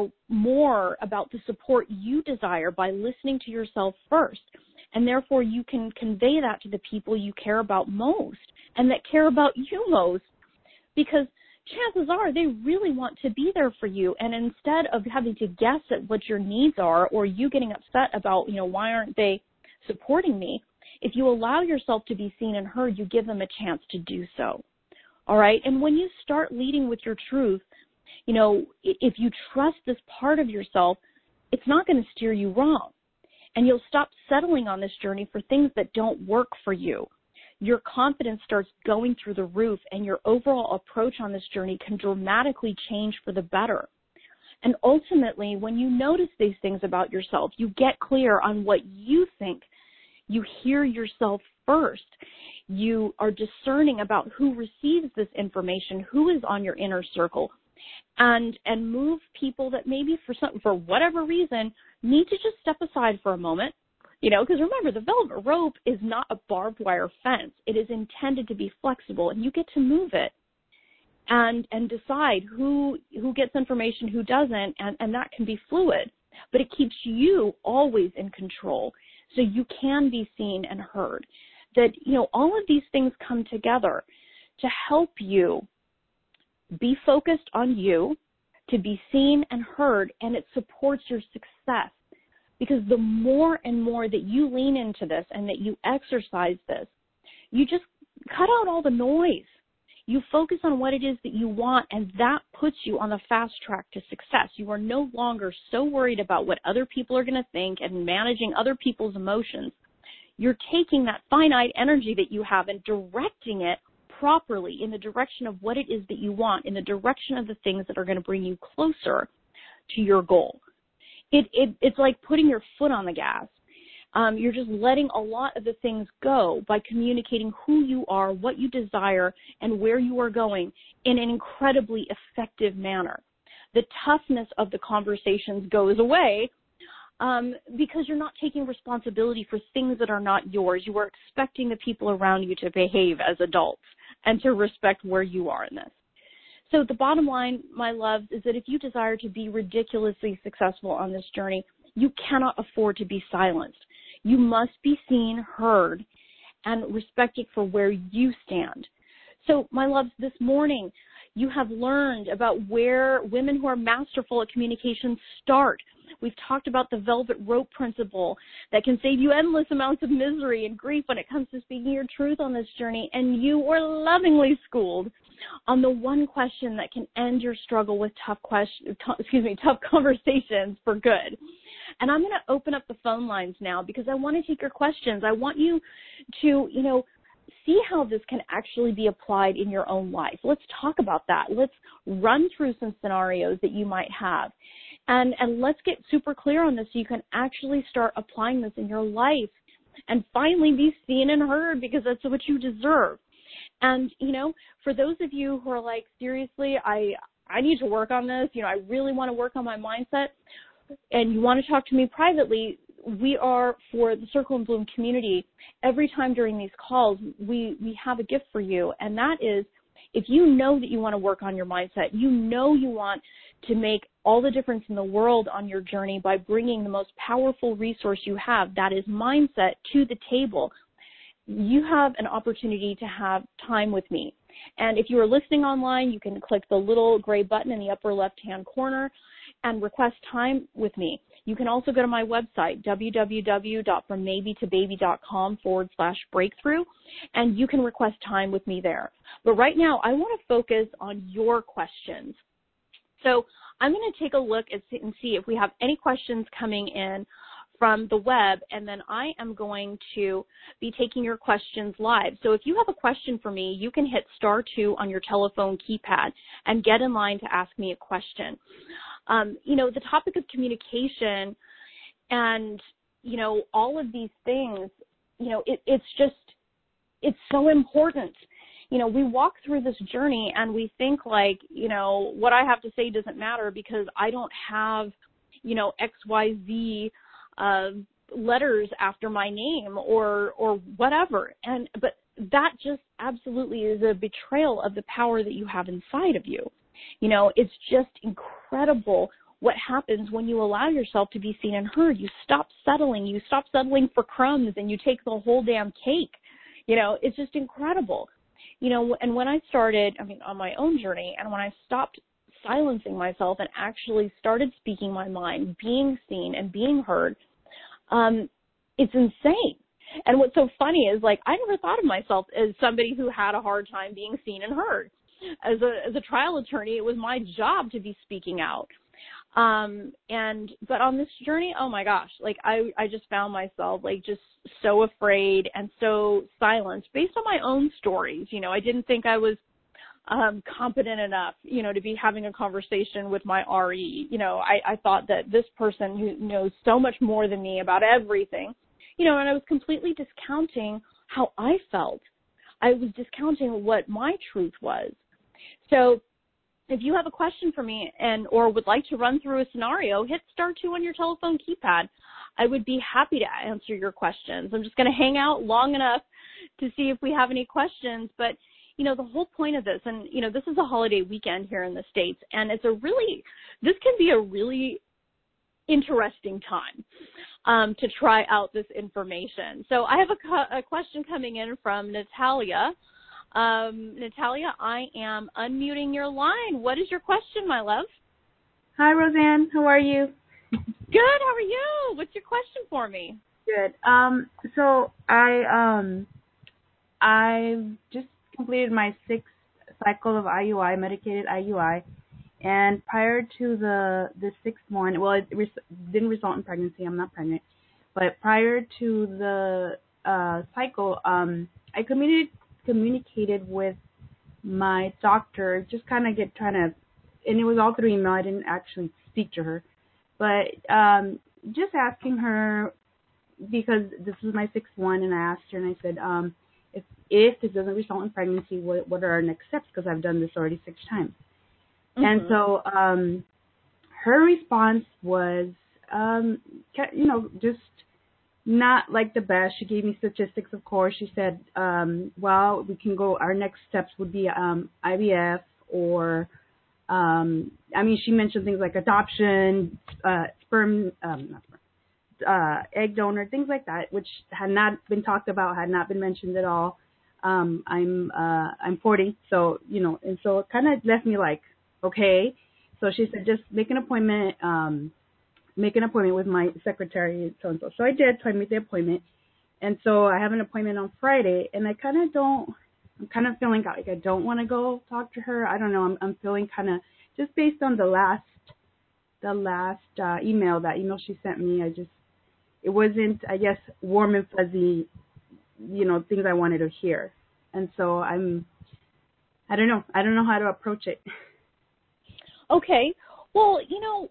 more about the support you desire by listening to yourself first. And therefore, you can convey that to the people you care about most and that care about you most, because chances are they really want to be there for you. And instead of having to guess at what your needs are, or you getting upset about, why aren't they supporting me, if you allow yourself to be seen and heard, you give them a chance to do so. All right? And when you start leading with your truth, if you trust this part of yourself, it's not going to steer you wrong. And you'll stop settling on this journey for things that don't work for you. Your confidence starts going through the roof, and your overall approach on this journey can dramatically change for the better. And ultimately, when you notice these things about yourself, you get clear on what you think. You hear yourself first. You are discerning about who receives this information, who is on your inner circle, and move people that maybe for whatever reason need to just step aside for a moment. Because remember, the velvet rope is not a barbed wire fence. It is intended to be flexible, and you get to move it and decide who gets information, who doesn't, and that can be fluid. But it keeps you always in control, so you can be seen and heard. That, all of these things come together to help you be focused on you, to be seen and heard, and it supports your success. Because the more and more that you lean into this and that you exercise this, you just cut out all the noise. You focus on what it is that you want, and that puts you on the fast track to success. You are no longer so worried about what other people are going to think and managing other people's emotions. You're taking that finite energy that you have and directing it properly in the direction of what it is that you want, in the direction of the things that are going to bring you closer to your goal. It's like putting your foot on the gas. You're just letting a lot of the things go by communicating who you are, what you desire, and where you are going in an incredibly effective manner. The toughness of the conversations goes away because you're not taking responsibility for things that are not yours. You are expecting the people around you to behave as adults and to respect where you are in this. So the bottom line, my loves, is that if you desire to be ridiculously successful on this journey, you cannot afford to be silenced. You must be seen, heard, and respected for where you stand. So, my loves, this morning, you have learned about where women who are masterful at communication start. We've talked about the velvet rope principle that can save you endless amounts of misery and grief when it comes to speaking your truth on this journey. And you were lovingly schooled on the one question that can end your struggle with tough conversations for good. And I'm going to open up the phone lines now because I want to take your questions. I want you to, see how this can actually be applied in your own life. Let's talk about that. Let's run through some scenarios that you might have. And let's get super clear on this so you can actually start applying this in your life and finally be seen and heard, because that's what you deserve. And, for those of you who are like, seriously, I need to work on this, I really want to work on my mindset, and you want to talk to me privately, we are, for the Circle and Bloom community, every time during these calls, we have a gift for you, and that is, if you know that you want to work on your mindset, you want to make all the difference in the world on your journey by bringing the most powerful resource you have, that is mindset, to the table, you have an opportunity to have time with me. And if you are listening online, you can click the little gray button in the upper left-hand corner and request time with me. You can also go to my website, www.frommaybe2baby.com/breakthrough, and you can request time with me there. But right now, I want to focus on your questions. So I'm going to take a look and see if we have any questions coming in from the web, and then I am going to be taking your questions live. So if you have a question for me, you can hit *2 on your telephone keypad and get in line to ask me a question. The topic of communication and, all of these things, it's so important. We walk through this journey and we think like, what I have to say doesn't matter because I don't have, XYZ letters after my name or whatever. But that just absolutely is a betrayal of the power that you have inside of you. It's just incredible what happens when you allow yourself to be seen and heard. You stop settling. You stop settling for crumbs and you take the whole damn cake. It's just incredible. And when I started, on my own journey, and when I stopped silencing myself and actually started speaking my mind, being seen and being heard, it's insane. And what's so funny is, like, I never thought of myself as somebody who had a hard time being seen and heard. As a trial attorney, it was my job to be speaking out. But on this journey, oh my gosh, like I just found myself like just so afraid and so silenced based on my own stories. I didn't think I was competent enough, to be having a conversation with my RE. I thought that this person who knows so much more than me about everything, and I was completely discounting how I felt. I was discounting what my truth was. So if you have a question for me or would like to run through a scenario, hit *2 on your telephone keypad. I would be happy to answer your questions. I'm just going to hang out long enough to see if we have any questions. But, the whole point of this, and, this is a holiday weekend here in the States, and this can be a really interesting time to try out this information. So I have a question coming in from Natalia. Natalia, I am unmuting your line. What is your question, my love? Hi, Roseanne. How are you? Good. How are you? What's your question for me? Good. So I just completed my 6th cycle of IUI, medicated IUI. And prior to the sixth one, well, didn't result in pregnancy. I'm not pregnant. But prior to the cycle, I communicated with my doctor, just kind of and it was all through email. I didn't actually speak to her, but just asking her, because this was my sixth one, and I asked her and I said, if this doesn't result in pregnancy, what are our next steps? Because I've done this already 6 times. Mm-hmm. And so her response was, just not like the best. She gave me statistics, of course. She said, well, we can go, our next steps would be IVF or, she mentioned things like adoption, egg donor, things like that, which had not been talked about, had not been mentioned at all. I'm 40, so, and so it kind of left me like, okay. So she said, just make an appointment with my secretary, so-and-so. So I did, so I made the appointment. And so I have an appointment on Friday, and I'm kind of feeling like I don't want to go talk to her. I don't know. I'm feeling kind of, just based on the last email, that email she sent me, it wasn't, I guess, warm and fuzzy, things I wanted to hear. And so I don't know how to approach it. Okay. Well,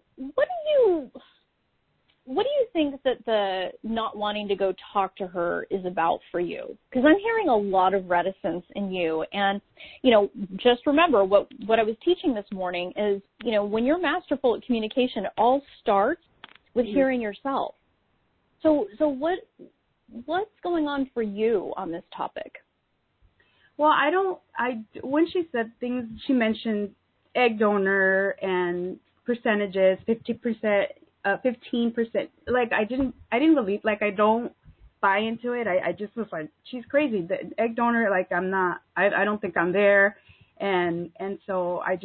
what do you think that the not wanting to go talk to her is about for you? Because I'm hearing a lot of reticence in you. And, just remember what I was teaching this morning is, when you're masterful at communication, it all starts with hearing yourself. So what's going on for you on this topic? Well, when she said things, she mentioned egg donor and percentages, 50%, 15%. Like, I didn't believe, like, I don't buy into it. I just was like, she's crazy. The egg donor, like, I don't think I'm there. And so I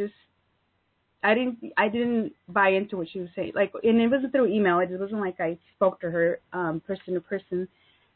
didn't buy into what she was saying. Like, and it wasn't through email. It wasn't like I spoke to her, person to person.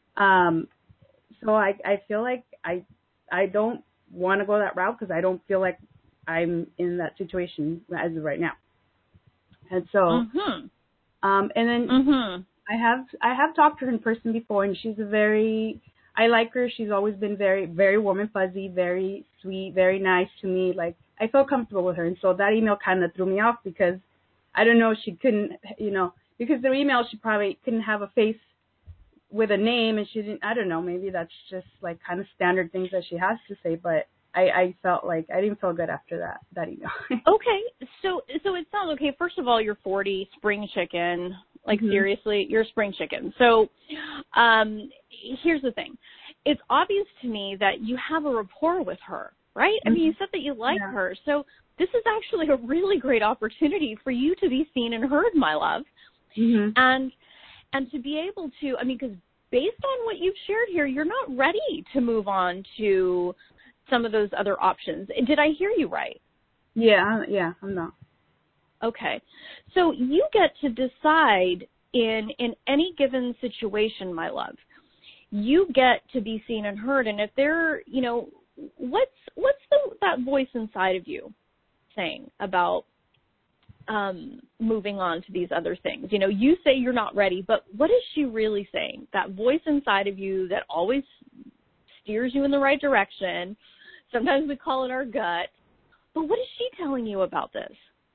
So I feel like I don't want to go that route, because I don't feel like I'm in that situation as of right now. And so, and then I have talked to her in person before, and I like her. She's always been very, very warm and fuzzy, very sweet, very nice to me. Like, I felt comfortable with her. And so that email kind of threw me off, because I don't know, she couldn't, because the email, she probably couldn't have a face with a name, and she didn't, I don't know, maybe that's just like kind of standard things that she has to say, but I felt like I didn't feel good after that email. Okay, so it sounds okay. First of all, you're 40, spring chicken. Like, seriously, you're a spring chicken. So here's the thing. It's obvious to me that you have a rapport with her, right? I mean, you said that you like her. So this is actually a really great opportunity for you to be seen and heard, my love. And to be able to, because based on what you've shared here, you're not ready to move on to some of those other options. Did I hear you right? Yeah, I'm not. Okay. So you get to decide in any given situation, my love. You get to be seen and heard. And if there, what's that voice inside of you saying about moving on to these other things? You say you're not ready, but what is she really saying? That voice inside of you that always steers you in the right direction. Sometimes we call it our gut. But what is she telling you about this?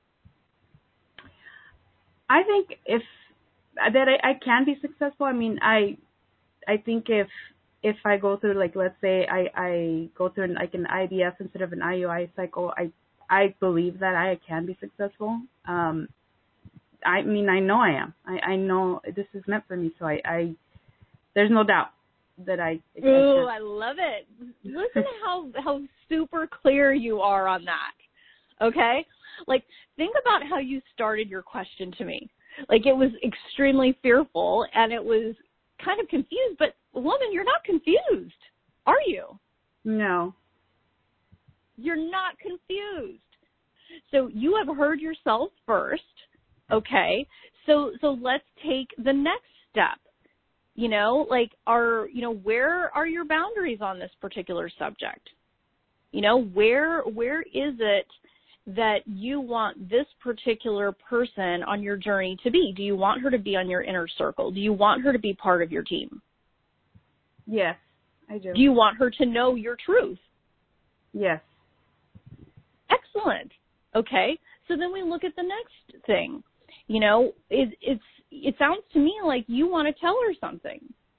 I think that I can be successful. I think if I go through, like, let's say I go through like an IVF instead of an IUI cycle, I believe that I can be successful. I know I am. I know this is meant for me, so I there's no doubt that I Ooh, I love it. Listen to how super clear you are on that. Okay? Like, think about how you started your question to me. Like, it was extremely fearful, and it was kind of confused, but woman, you're not confused, are you? No. You're not confused. So you have heard yourself first, okay? So let's take the next step. Where are your boundaries on this particular subject? You know, where is it that you want this particular person on your journey to be? Do you want her to be on your inner circle? Do you want her to be part of your team? Yes, I do. Do you want her to know your truth? Yes. Excellent. Okay. So then we look at the next thing. You know, it sounds to me like you want to tell her something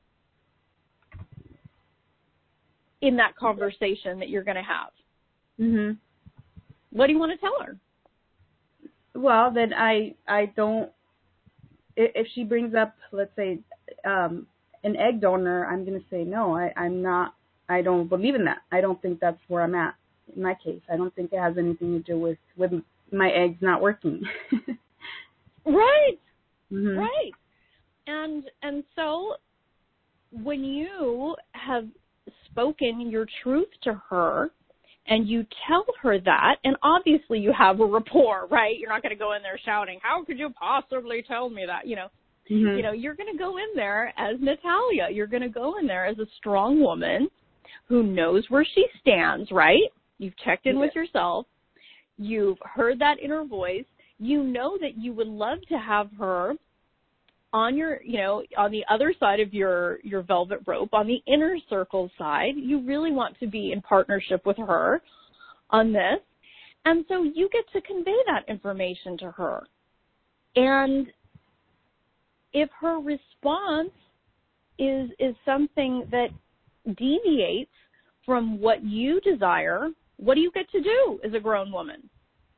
in that conversation that you're going to have. Mhm. What do you want to tell her? Well, then I don't. If she brings up, let's say, an egg donor, I'm going to say no. I'm not. I don't believe in that. I don't think that's where I'm at in my case. I don't think it has anything to do with my eggs not working. Right. Mhm. Right. And so when you have spoken your truth to her and you tell her that, and obviously you have a rapport, right? You're not going to go in there shouting, "How could you possibly tell me that?" You know, you're going to go in there as Natalia. You're going to go in there as a strong woman who knows where she stands, right? You've checked in with yourself. You've heard that inner voice. You know that you would love to have her on your, on the other side of your velvet rope, on the inner circle side. You really want to be in partnership with her on this. And so you get to convey that information to her. And if her response is something that deviates from what you desire, what do you get to do as a grown woman?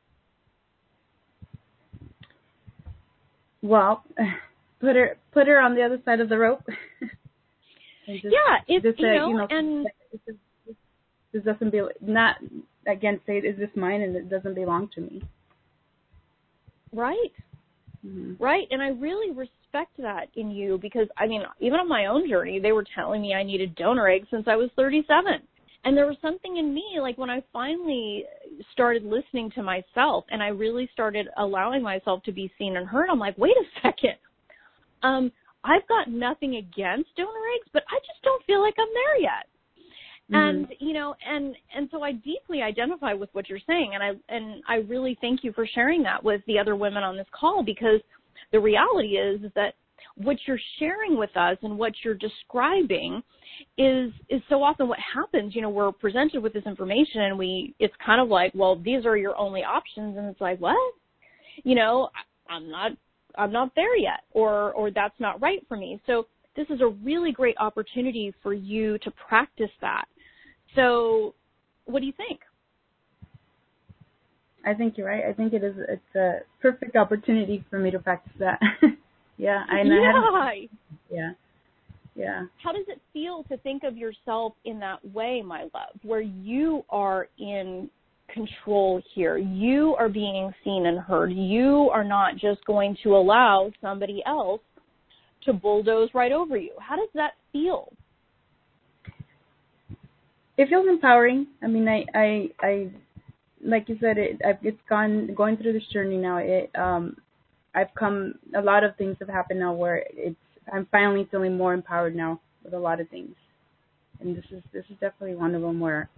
Well, put her on the other side of the rope. And this doesn't be not again say is this mine and it doesn't belong to me. Right. Mm-hmm. Right. And I really respect that in you because, I mean, even on my own journey, they were telling me I needed donor eggs since I was 37. And there was something in me, like when I finally started listening to myself and I really started allowing myself to be seen and heard, I'm like, wait a second. I've got nothing against donor eggs, but I just don't feel like I'm there yet. Mm-hmm. And so I deeply identify with what you're saying. And I really thank you for sharing that with the other women on this call, because the reality is that what you're sharing with us and what you're describing is so often what happens. We're presented with this information and it's kind of like, well, these are your only options. And it's like, what? I'm not there yet, or that's not right for me. So this is a really great opportunity for you to practice that. So what do you think? I think you're right. I think it's a perfect opportunity for me to practice that. Yeah. Yeah. How does it feel to think of yourself in that way, my love, where you are in control here? You are being seen and heard. You are not just going to allow somebody else to bulldoze right over you. How does that feel? It feels empowering. I mean, I like you said, it's going through this journey now. I've come. A lot of things have happened now where I'm finally feeling more empowered now with a lot of things, and this is definitely one of them where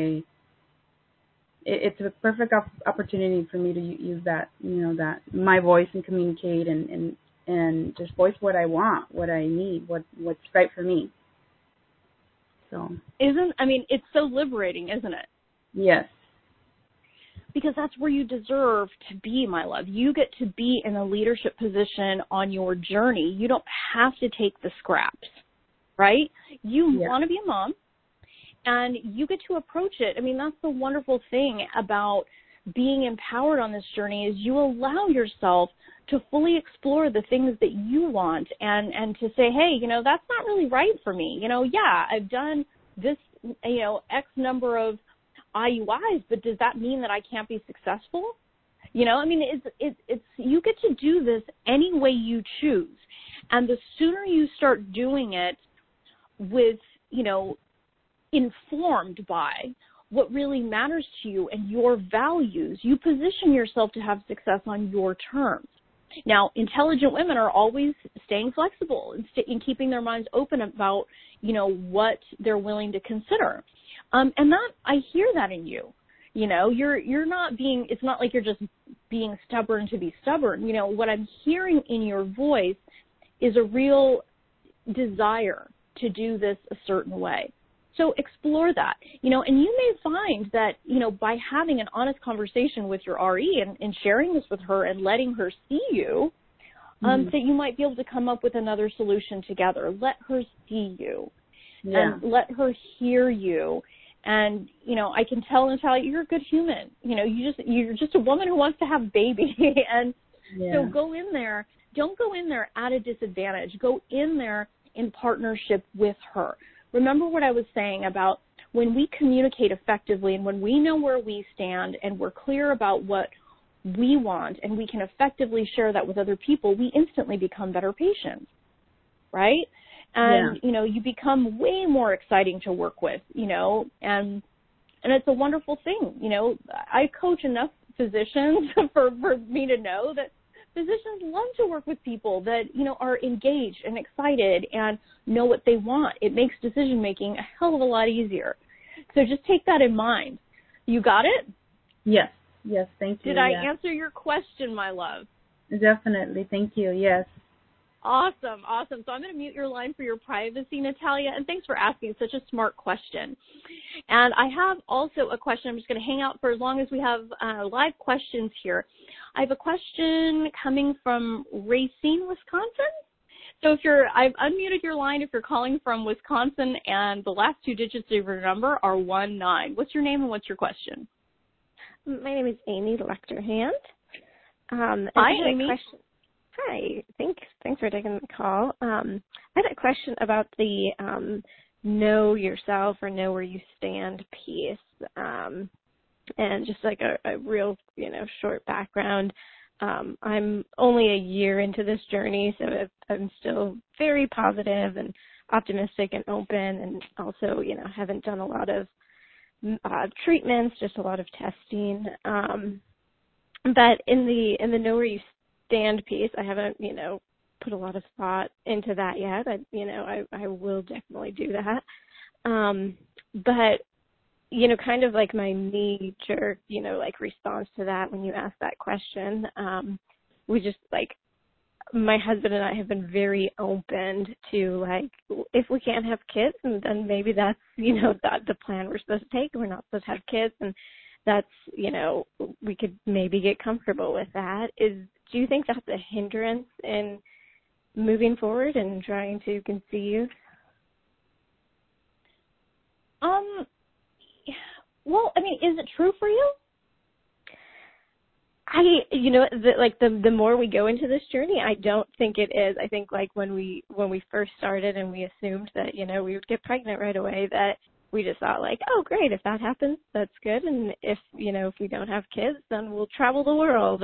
it's a perfect opportunity for me to use that, that my voice and communicate and just voice what I want, what I need, what's right for me. So it's so liberating, isn't it? Yes. Because that's where you deserve to be, my love. You get to be in a leadership position on your journey. You don't have to take the scraps, right? You want to be a mom, and you get to approach it. I mean, that's the wonderful thing about being empowered on this journey is you allow yourself to fully explore the things that you want and to say, hey, that's not really right for me. I've done this, X number of IUIs, but does that mean that I can't be successful? It's you get to do this any way you choose. And the sooner you start doing it with, informed by what really matters to you and your values, you position yourself to have success on your terms. Now, intelligent women are always staying flexible and keeping their minds open about, what they're willing to consider. And that, I hear that in you. You know, you're not being, it's not like you're just being stubborn to be stubborn. You know, what I'm hearing in your voice is a real desire to do this a certain way. So explore that, you know, and you may find that, you know, by having an honest conversation with your RE and sharing this with her and letting her see you, that you might be able to come up with another solution together. Let her see you and let her hear you. And, you know, I can tell, Natalia, you're a good human. You know, you're just a woman who wants to have a baby. And so go in there. Don't go in there at a disadvantage. Go in there in partnership with her. Remember what I was saying about when we communicate effectively and when we know where we stand and we're clear about what we want and we can effectively share that with other people, we instantly become better patients, right? And, you know, you become way more exciting to work with, you know, and it's a wonderful thing. You know, I coach enough physicians for me to know that physicians love to work with people that, you know, are engaged and excited and know what they want. It makes decision-making a hell of a lot easier. So just take that in mind. You got it? Yes. Yes, thank you. Did I answer your question, my love? Definitely. Thank you. Yes. Awesome. So I'm going to mute your line for your privacy, Natalia, and thanks for asking such a smart question. And I have also a question. I'm just going to hang out for as long as we have live questions here. I have a question coming from Racine, Wisconsin. So I've unmuted your line if you're calling from Wisconsin, and the last two digits of your number are 19. What's your name and what's your question? My name is Amy Lechterhand. Hi, Amy. Hi, thanks for taking the call. I had a question about the know yourself or know where you stand piece, and just like a real, you know, short background. I'm only a year into this journey, so I'm still very positive and optimistic and open, and also, you know, haven't done a lot of treatments, just a lot of testing. But in the know where you stand piece, I haven't, you know, put a lot of thought into that yet. I will definitely do that. But, you know, kind of like my knee-jerk, you know, like response to that when you ask that question, we just, like, my husband and I have been very open to, like, if we can't have kids, and then maybe that's, you know, the plan we're supposed to take. We're not supposed to have kids, and that's, you know, we could maybe get comfortable with that. Do you think that's a hindrance in moving forward and trying to conceive? Well, I mean, is it true for you? The more we go into this journey, I don't think it is. I think like when we first started and we assumed that, you know, we would get pregnant right away, that we just thought like, oh great, if that happens, that's good. And if we don't have kids, then we'll travel the world.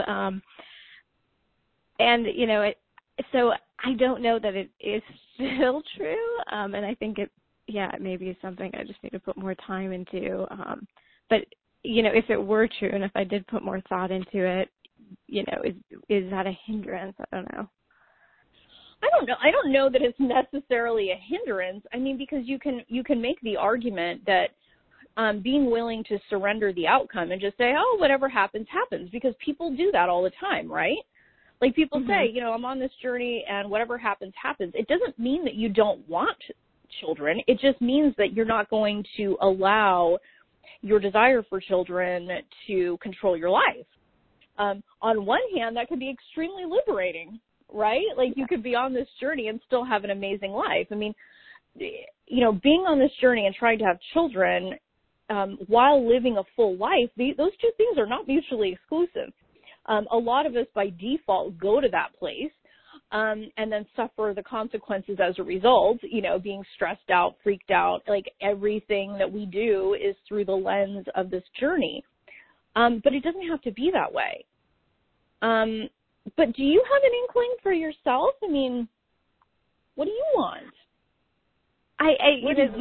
And, you know, so I don't know that it is still true. And I think it maybe is something I just need to put more time into. But, you know, if it were true and if I did put more thought into it, you know, is that a hindrance? I don't know. I don't know. I don't know that it's necessarily a hindrance. I mean, because you can make the argument that being willing to surrender the outcome and just say, oh, whatever happens, happens, because people do that all the time, right? Like people say, you know, I'm on this journey and whatever happens, happens. It doesn't mean that you don't want children. It just means that you're not going to allow your desire for children to control your life. On one hand, that could be extremely liberating, right? Like you could be on this journey and still have an amazing life. I mean, you know, being on this journey and trying to have children while living a full life, those two things are not mutually exclusive. A lot of us by default go to that place and then suffer the consequences as a result, you know, being stressed out, freaked out. Like everything that we do is through the lens of this journey. But it doesn't have to be that way. But do you have an inkling for yourself? I mean, what do you want? Where do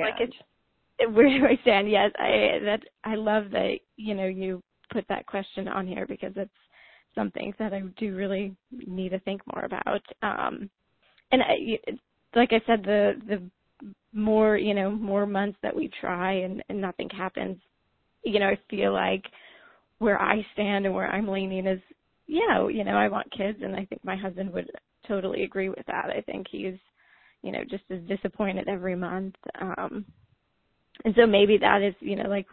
I stand? Yes, I love that, you know, you put that question on here because it's something that I do really need to think more about. And like I said, the more, more months that we try and nothing happens, I feel like where I stand and where I'm leaning is, I want kids, and I think my husband would totally agree with that. I think he's, just as disappointed every month. And so maybe that is, like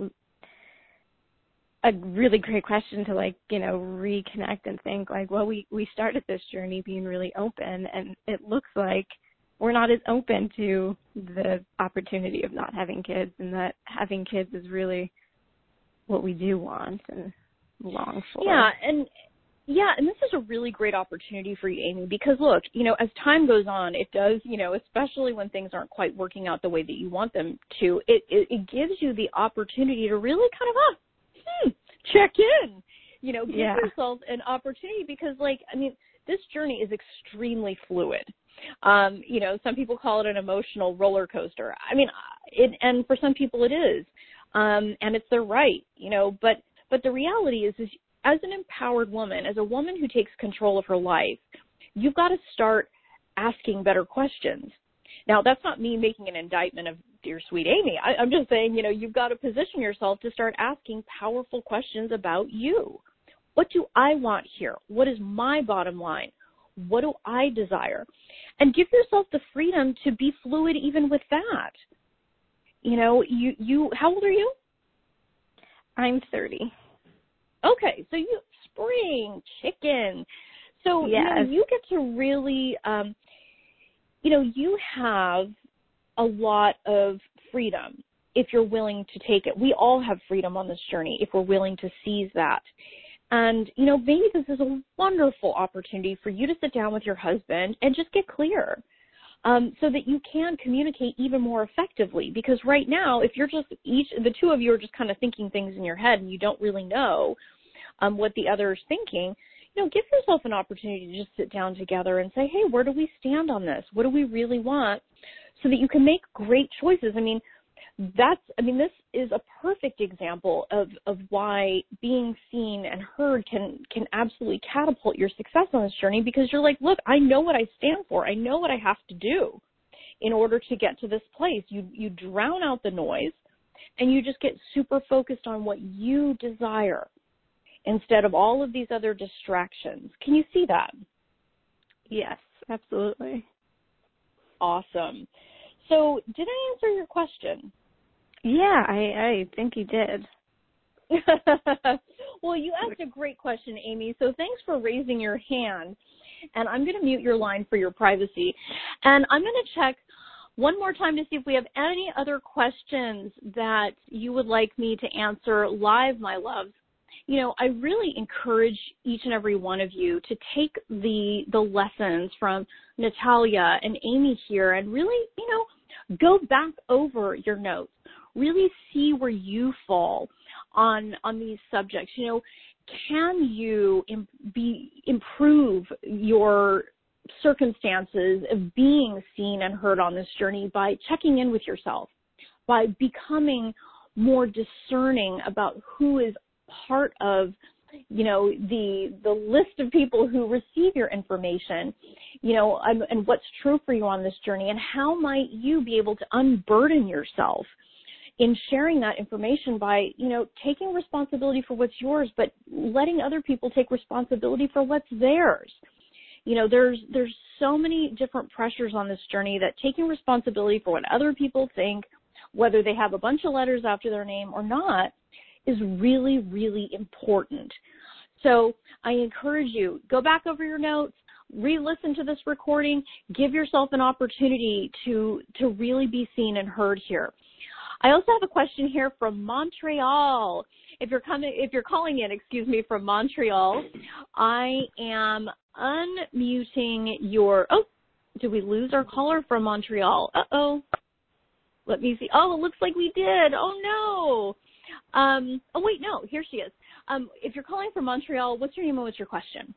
a really great question to reconnect and think well, we started this journey being really open, and it looks like we're not as open to the opportunity of not having kids, and that having kids is really what we do want and long for. Yeah, and this is a really great opportunity for you, Amy, because look, as time goes on, it does, especially when things aren't quite working out the way that you want them to, it gives you the opportunity to really kind of, check in, give yourself an opportunity because, this journey is extremely fluid. Some people call it an emotional roller coaster. And for some people it is, and it's their right, but the reality is as an empowered woman, as a woman who takes control of her life, you've got to start asking better questions. Now, that's not me making an indictment of dear sweet Amy. I'm just saying, you've got to position yourself to start asking powerful questions about you. What do I want here? What is my bottom line? What do I desire? And give yourself the freedom to be fluid even with that. You how old are you? I'm 30. Okay, so you spring chicken. So yes. You get to really, you have a lot of freedom if you're willing to take it. We all have freedom on this journey if we're willing to seize that. And, maybe this is a wonderful opportunity for you to sit down with your husband and just get clear so that you can communicate even more effectively. Because right now, if you're just the two of you are just kind of thinking things in your head and you don't really know what the other is thinking, give yourself an opportunity to just sit down together and say, hey, where do we stand on this? What do we really want? So that you can make great choices. This is a perfect example of why being seen and heard can absolutely catapult your success on this journey, because you're like, look, I know what I stand for. I know what I have to do in order to get to this place. You drown out the noise and you just get super focused on what you desire instead of all of these other distractions. Can you see that? Yes, absolutely. Awesome. So did I answer your question? Yeah, I think you did. Well, you asked a great question, Amy, so thanks for raising your hand. And I'm going to mute your line for your privacy. And I'm going to check one more time to see if we have any other questions that you would like me to answer live, my loves. I really encourage each and every one of you to take the lessons from Natalia and Amy here and really, go back over your notes. Really see where you fall on these subjects. Can you improve your circumstances of being seen and heard on this journey by checking in with yourself, by becoming more discerning about who is part of the list of people who receive your information, and what's true for you on this journey, and how might you be able to unburden yourself in sharing that information by, taking responsibility for what's yours, but letting other people take responsibility for what's theirs. There's so many different pressures on this journey that taking responsibility for what other people think, whether they have a bunch of letters after their name or not, is really, really important. So I encourage you, go back over your notes, re-listen to this recording, give yourself an opportunity to really be seen and heard here. I also have a question here from Montreal. If you're calling in, from Montreal, I am unmuting your, did we lose our caller from Montreal? Let me see. Oh, it looks like we did. Oh, no. Wait, no, here she is. If you're calling from Montreal, what's your name and what's your question?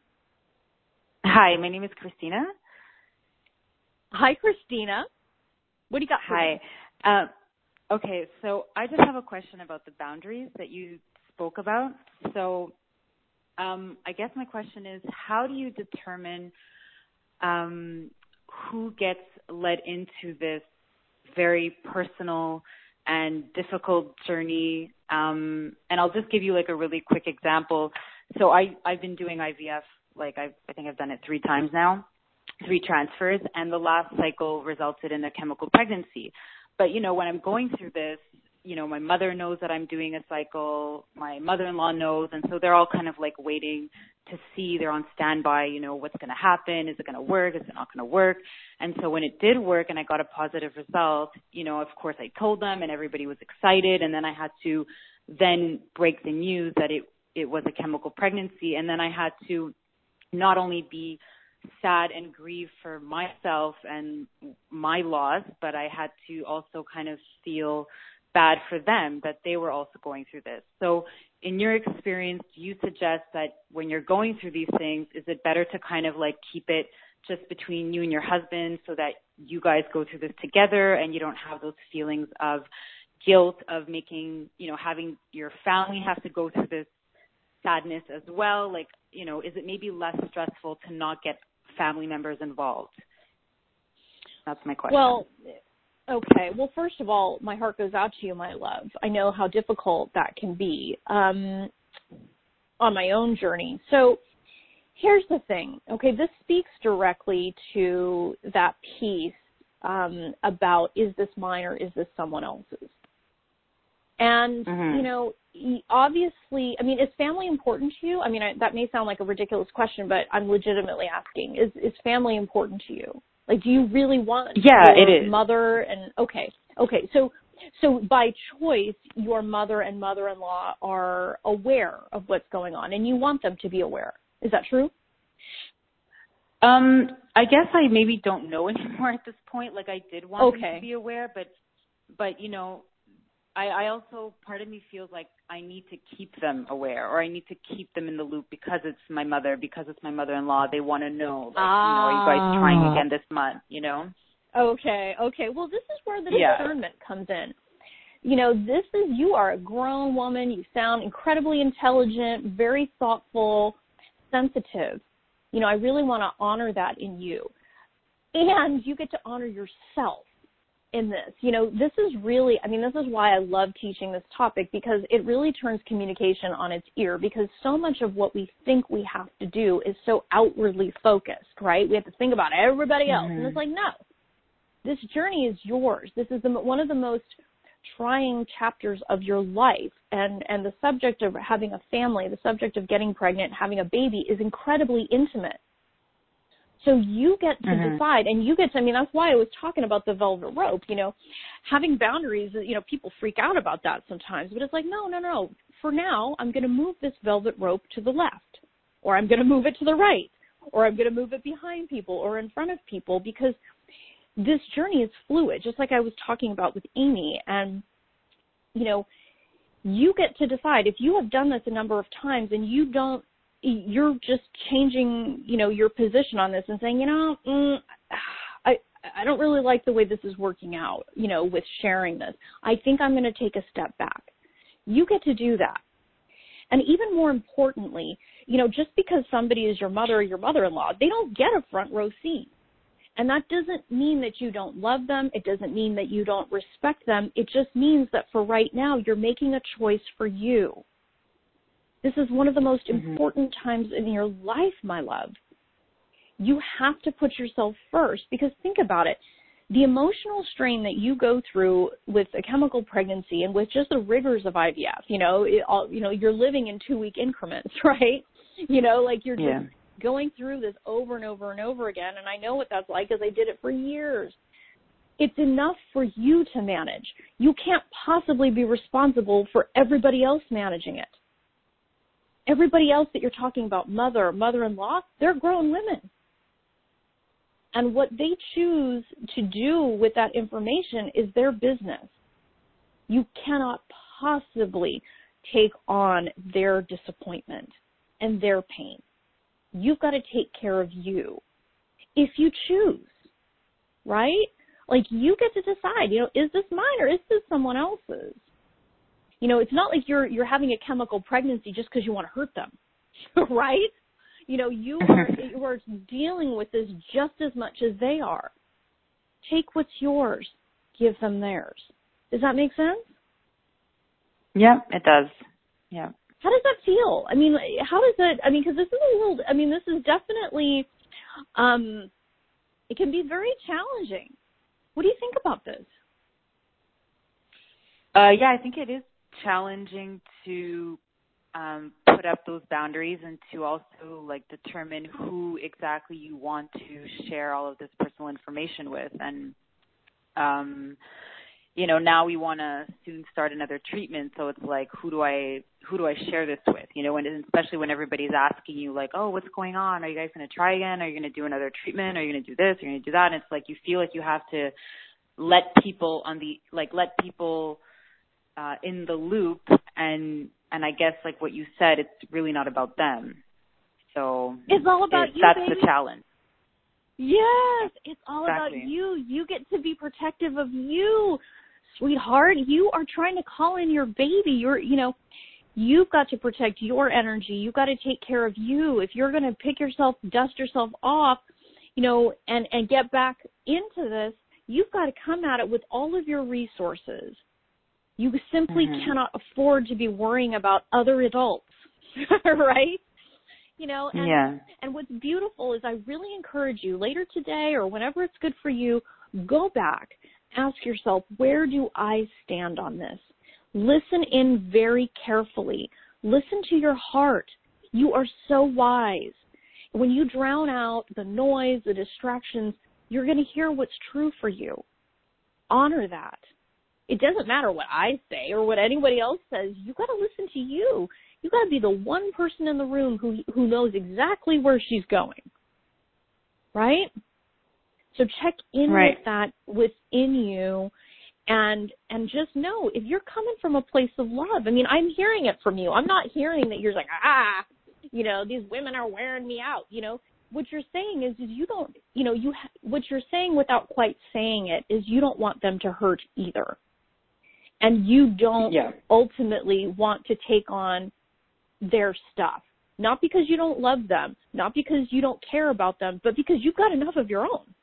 Hi, my name is Christina. Hi, Christina. What do you got for me? Hi. Okay, so I just have a question about the boundaries that you spoke about. So I guess my question is, how do you determine who gets led into this very personal and difficult journey. And I'll just give you like a really quick example. So I've been doing IVF, like I think I've done it 3 times now, 3 transfers, and the last cycle resulted in a chemical pregnancy. But, when I'm going through this, my mother knows that I'm doing a cycle, my mother-in-law knows, and so they're all kind of like waiting to see, they're on standby, what's going to happen, is it going to work, is it not going to work? And so when it did work and I got a positive result, of course I told them and everybody was excited, and then I had to then break the news that it was a chemical pregnancy, and then I had to not only be sad and grieve for myself and my loss, but I had to also kind of feel bad for them that they were also going through this. So in your experience, do you suggest that when you're going through these things, is it better to kind of like keep it just between you and your husband so that you guys go through this together and you don't have those feelings of guilt of making, having your family have to go through this sadness as well? Like, is it maybe less stressful to not get family members involved? That's my question. Well, okay. Well, first of all, my heart goes out to you, my love. I know how difficult that can be on my own journey. So here's the thing. Okay, this speaks directly to that piece about, is this mine or is this someone else's? And, obviously, is family important to you? That may sound like a ridiculous question, but I'm legitimately asking, is family important to you? Like, do you really want it is. Mother and, okay. So by choice, your mother and mother-in-law are aware of what's going on, and you want them to be aware. Is that true? I guess I maybe don't know anymore at this point. Like, I did want them to be aware, but I also, part of me feels like I need to keep them aware, or I need to keep them in the loop because it's my mother, because it's my mother-in-law. They want to know, are you guys trying again this month, Okay. Well, this is where the discernment comes in. You are a grown woman. You sound incredibly intelligent, very thoughtful, sensitive. I really want to honor that in you. And you get to honor yourself in this. This is really, this is why I love teaching this topic, because it really turns communication on its ear, because so much of what we think we have to do is so outwardly focused, right? We have to think about everybody else. And it's like, no, this journey is yours. This is one of the most trying chapters of your life. And the subject of having a family, the subject of getting pregnant, having a baby is incredibly intimate. So you get to decide, and you get to, that's why I was talking about the velvet rope, having boundaries, people freak out about that sometimes, but it's like, no. For now, I'm going to move this velvet rope to the left, or I'm going to move it to the right, or I'm going to move it behind people or in front of people, because this journey is fluid, just like I was talking about with Amy. And, you get to decide. If you have done this a number of times and you're just changing, your position on this and saying, I don't really like the way this is working out, with sharing this. I think I'm going to take a step back. You get to do that. And even more importantly, just because somebody is your mother or your mother-in-law, they don't get a front row seat. And that doesn't mean that you don't love them. It doesn't mean that you don't respect them. It just means that for right now, you're making a choice for you. This is one of the most important times in your life, my love. You have to put yourself first, because think about it. The emotional strain that you go through with a chemical pregnancy and with just the rigors of IVF, you're living in 2-week increments, right? You're just going through this over and over and over again. And I know what that's like, because I did it for years. It's enough for you to manage. You can't possibly be responsible for everybody else managing it. Everybody else that you're talking about, mother-in-law, they're grown women. And what they choose to do with that information is their business. You cannot possibly take on their disappointment and their pain. You've got to take care of you if you choose, right? Like, you get to decide, is this mine or is this someone else's? It's not like you're having a chemical pregnancy just because you want to hurt them, right? You are dealing with this just as much as they are. Take what's yours, give them theirs. Does that make sense? Yeah, it does. Yeah. How does that feel? I mean, how does it, I mean, because this is a little, I mean, this is definitely, it can be very challenging. What do you think about this? Yeah, I think it is challenging to put up those boundaries and to also like determine who exactly you want to share all of this personal information with. And you know, now we want to soon start another treatment, so it's like, who do I share this with? You know, and especially when everybody's asking you like, oh, what's going on? Are you guys going to try again? Are you going to do another treatment? Are you going to do this? Are you going to do that? And it's like you feel like you have to let people in the loop, and I guess like what you said, it's really not about them. So it's all about you, that's baby. the challenge. Yes, it's all Exactly. about you. You get to be protective of you, sweetheart. You are trying to call in your baby. You've got to protect your energy. You've got to take care of you. If you're going to dust yourself off, and get back into this, you've got to come at it with all of your resources. You simply cannot afford to be worrying about other adults, right? And what's beautiful is I really encourage you later today or whenever it's good for you, go back, ask yourself, where do I stand on this? Listen in very carefully. Listen to your heart. You are so wise. When you drown out the noise, the distractions, you're going to hear what's true for you. Honor that. It doesn't matter what I say or what anybody else says. You've got to listen to you. You've got to be the one person in the room who knows exactly where she's going, right? So check in with that within you, and just know if you're coming from a place of love. I mean, I'm hearing it from you. I'm not hearing that you're like, these women are wearing me out. What you're saying is you don't, what you're saying without quite saying it is you don't want them to hurt either. And you don't ultimately want to take on their stuff. Not because you don't love them, not because you don't care about them, but because you've got enough of your own.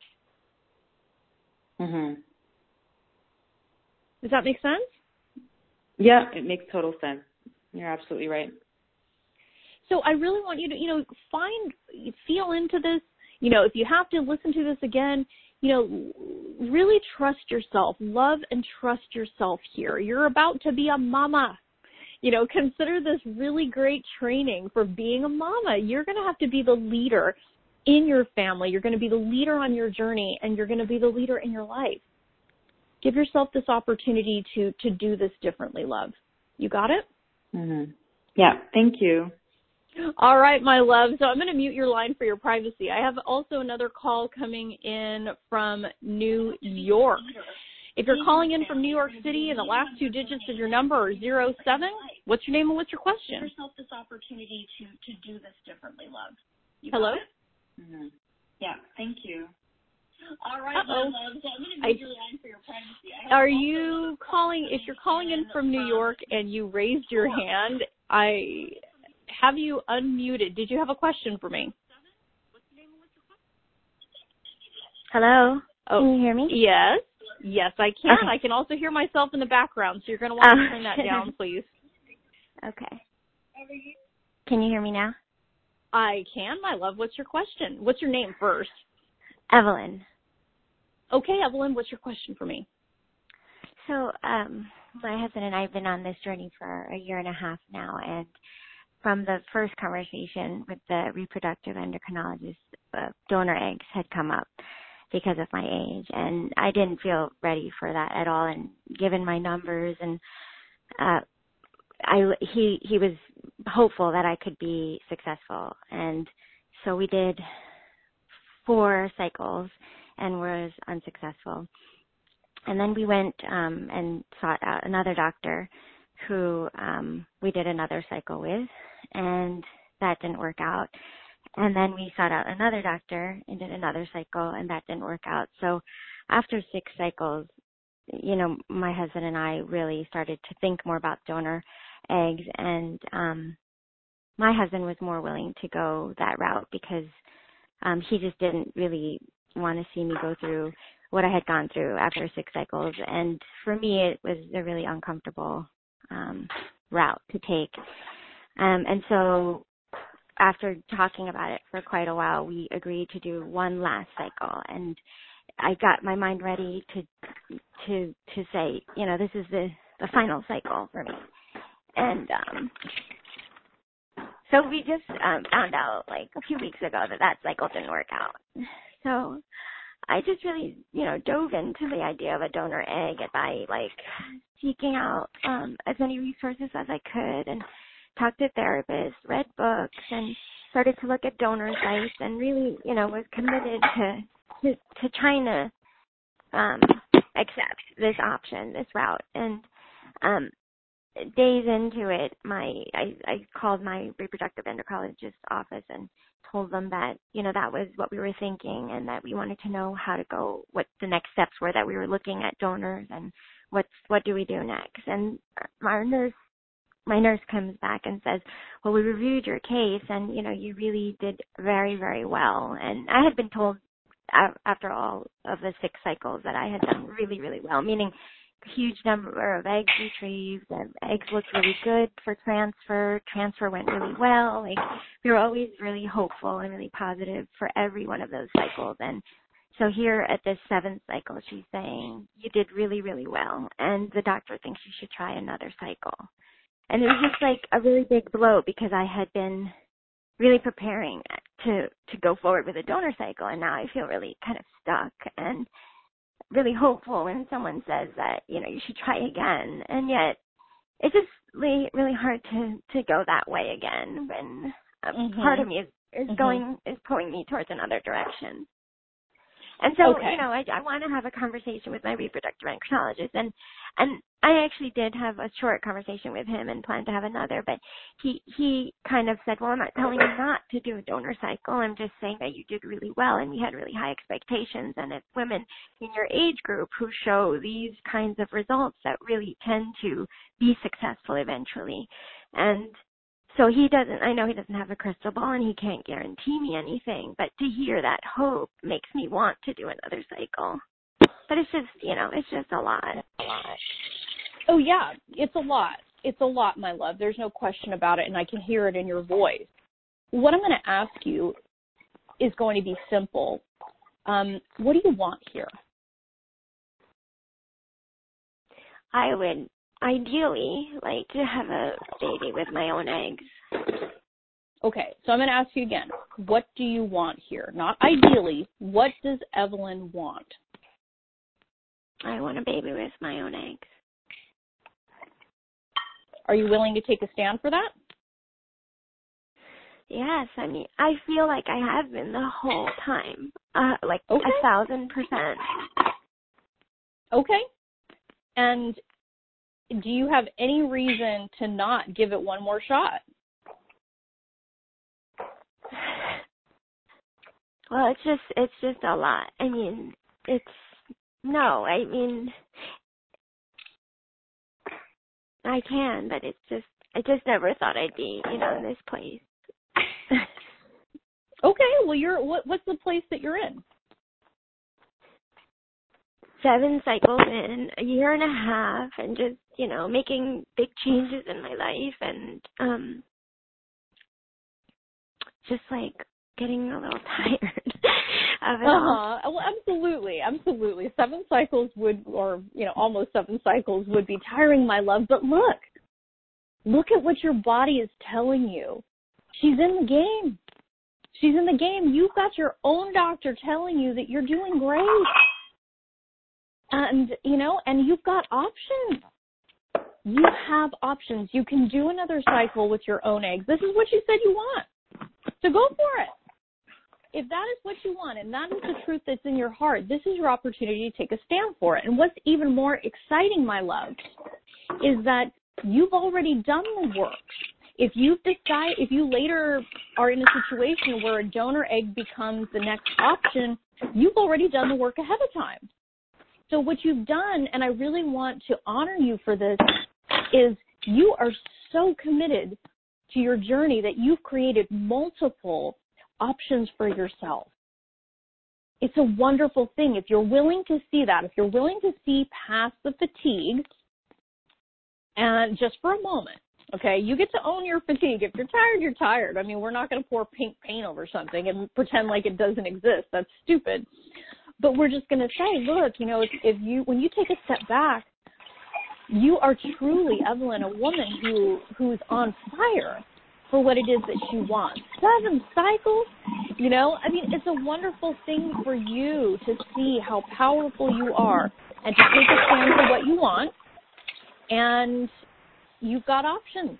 Does that make sense? Yeah, it makes total sense. You're absolutely right. So I really want you to, feel into this. If you have to listen to this again, really trust yourself. Love and trust yourself here. You're about to be a mama. Consider this really great training for being a mama. You're going to have to be the leader in your family. You're going to be the leader on your journey, and you're going to be the leader in your life. Give yourself this opportunity to do this differently, love. You got it? Yeah, thank you. All right, my love. So I'm going to mute your line for your privacy. I have also another call coming in from New York. If you're calling in from New York City and the last two digits of your number are 07, what's your name and what's your question? Give yourself this opportunity to do this differently, love. Hello? Yeah, thank you. All right, my love. So I'm going to mute your line for your privacy. Are you calling, if you're calling in from New York and you raised your hand, I have you unmuted. Did you have a question for me? Hello? Oh, can you hear me? Yes, I can. Okay. I can also hear myself in the background, so you're going to want to turn that down, please. Okay. Can you hear me now? I can, my love. What's your question? What's your name first? Evelyn. Okay, Evelyn, what's your question for me? So, my husband and I have been on this journey for a year and a half now, and from the first conversation with the reproductive endocrinologist, donor eggs had come up because of my age, and I didn't feel ready for that at all. And given my numbers, and he was hopeful that I could be successful, and so we did 4 cycles and was unsuccessful. And then we went and sought out another doctor who we did another cycle with, and that didn't work out. And then we sought out another doctor and did another cycle, and that didn't work out. So after 6 cycles, my husband and I really started to think more about donor eggs, and my husband was more willing to go that route because he just didn't really want to see me go through what I had gone through after 6 cycles. And for me, it was a really uncomfortable route to take. And so after talking about it for quite a while, we agreed to do one last cycle. And I got my mind ready to say, you know, this is the final cycle for me. And so we just found out like a few weeks ago that cycle didn't work out. So I just really, you know, dove into the idea of a donor egg by like seeking out as many resources as I could and talked to therapists, read books, and started to look at donor sites and really, you know, was committed to trying to accept this option, this route. And days into it, I called my reproductive endocrinologist office and told them that, you know, that was what we were thinking and that we wanted to know how to go, what the next steps were, that we were looking at donors and what do we do next. And my nurse comes back and says, well, we reviewed your case and, you know, you really did very, very well. And I had been told after all of the 6 cycles that I had done really, really well, meaning a huge number of eggs retrieved, and eggs looked really good for transfer. Transfer went really well. Like, we were always really hopeful and really positive for every one of those cycles. And so here at this 7th cycle, she's saying, you did really, really well, and the doctor thinks you should try another cycle. And it was just like a really big blow because I had been really preparing to go forward with a donor cycle, and now I feel really kind of stuck and really hopeful when someone says that, you know, you should try again. And yet it's just really, really hard to go that way again when part of me is pulling me towards another direction. And so, you know, I want to have a conversation with my reproductive endocrinologist, and I actually did have a short conversation with him and plan to have another, but he kind of said, well, I'm not telling you not to do a donor cycle. I'm just saying that you did really well and we had really high expectations, and it's women in your age group who show these kinds of results that really tend to be successful eventually. And so I know he doesn't have a crystal ball and he can't guarantee me anything, but to hear that hope makes me want to do another cycle. But it's just, you know, it's just a lot. Oh, yeah, it's a lot. It's a lot, my love. There's no question about it, and I can hear it in your voice. What I'm going to ask you is going to be simple. What do you want here? I would ideally like to have a baby with my own eggs. Okay, so I'm going to ask you again. What do you want here? Not ideally. What does Evelyn want? I want a baby with my own eggs. Are you willing to take a stand for that? Yes, I mean, I feel like I have been the whole time, like 1,000%. Okay. And do you have any reason to not give it one more shot? Well, it's just a lot. I mean, I can, but I just never thought I'd be, you know, in this place. Okay, well, what's the place that you're in? 7 cycles in, a year and a half, and just, you know, making big changes in my life, and just like getting a little tired of it all. Well, absolutely. 7 cycles almost 7 cycles would be tiring, my love. But look at what your body is telling you. She's in the game. You've got your own doctor telling you that you're doing great. And, you know, and you've got options. You have options. You can do another cycle with your own eggs. This is what you said you want. So go for it. If that is what you want and that is the truth that's in your heart, this is your opportunity to take a stand for it. And what's even more exciting, my love, is that you've already done the work. If you later are in a situation where a donor egg becomes the next option, you've already done the work ahead of time. So what you've done, and I really want to honor you for this, is you are so committed to your journey that you've created multiple options for yourself. it's a wonderful thing. If you're willing to see that, if you're willing to see past the fatigue, and just for a moment, okay, you get to own your fatigue. If you're tired, you're tired. I mean, we're not going to pour pink paint over something and pretend like it doesn't exist. That's stupid. But we're just going to say, look, you know, when you take a step back, you are truly, Evelyn, a woman who's on fire for what it is that she wants. 7 cycles, you know, I mean, it's a wonderful thing for you to see how powerful you are and to take a stand for what you want. And you've got options.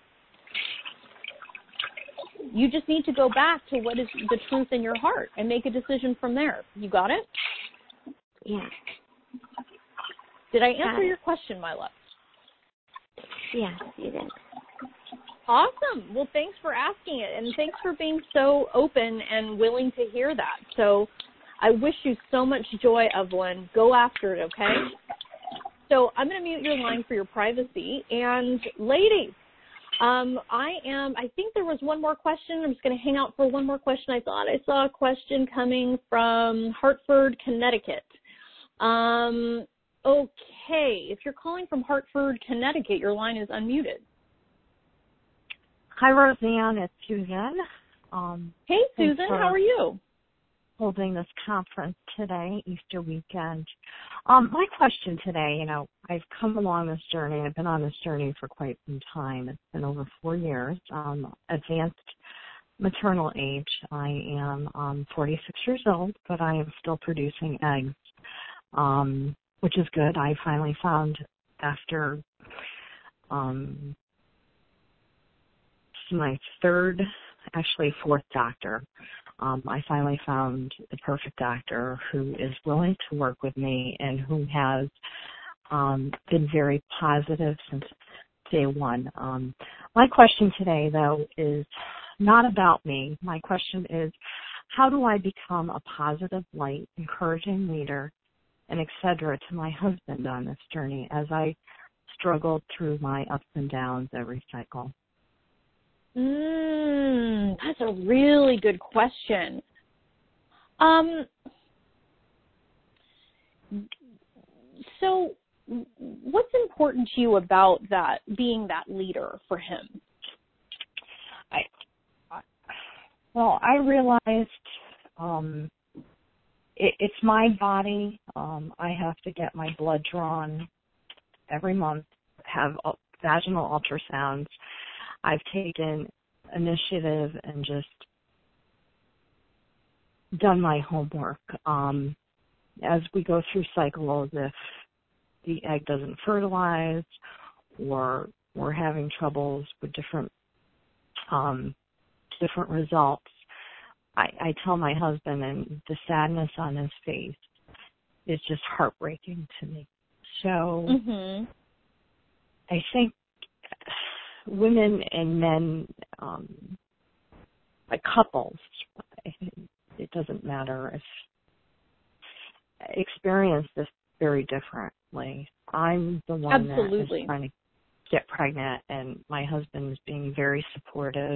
You just need to go back to what is the truth in your heart and make a decision from there. You got it? Yeah. Did I answer your question, my love? Yes, you did. Awesome. Well, thanks for asking it, and thanks for being so open and willing to hear that. So I wish you so much joy, Evelyn. Go after it, okay? So I'm going to mute your line for your privacy. And ladies, I think there was one more question. I'm just going to hang out for one more question. I thought I saw a question coming from Hartford, Connecticut. Okay. If you're calling from Hartford, Connecticut, your line is unmuted. Hi, Roseanne. It's Susan. Hey, Susan. How are you? Holding this conference today, Easter weekend. My question today, you know, I've come along this journey. I've been on this journey for quite some time. It's been over 4 years. Advanced maternal age. I am 46 years old, but I am still producing eggs, which is good. I finally found after my fourth doctor. I finally found the perfect doctor who is willing to work with me and who has been very positive since day one. My question today, though, is not about me. My question is, how do I become a positive light, encouraging leader, and et cetera to my husband on this journey as I struggled through my ups and downs every cycle? That's a really good question. So what's important to you about that, being that leader for him? I realized it's my body. I have to get my blood drawn every month, have vaginal ultrasounds. I've taken initiative and just done my homework. As we go through cycles, if the egg doesn't fertilize or we're having troubles with different results, I tell my husband, and the sadness on his face is just heartbreaking to me. So I think women and men, like couples, it doesn't matter, if experience this very differently. I'm the one that is trying to get pregnant, and my husband is being very supportive.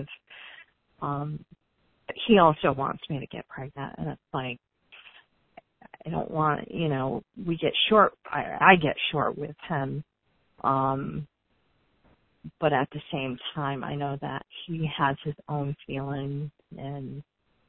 He also wants me to get pregnant, and it's like, I don't want, we get short, I get short with him. But at the same time, I know that he has his own feelings and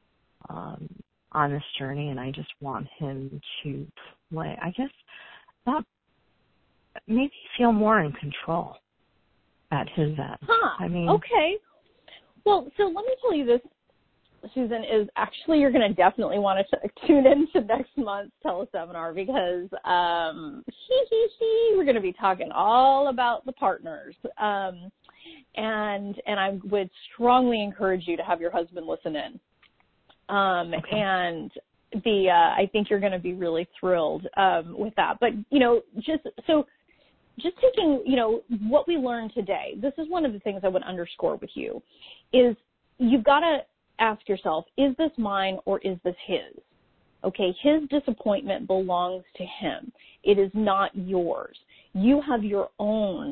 on this journey, and I just want him to not maybe feel more in control at his end. Okay. Well, so let me tell you this, Susan, is actually you're going to definitely want to tune into next month's teleseminar because we're going to be talking all about the partners. And I would strongly encourage you to have your husband listen in. Okay. And I think you're going to be really thrilled with that. But, just taking, what we learned today, this is one of the things I would underscore with you, is you've got to ask yourself, is this mine or is this his? Okay, his disappointment belongs to him. It is not yours. You have your own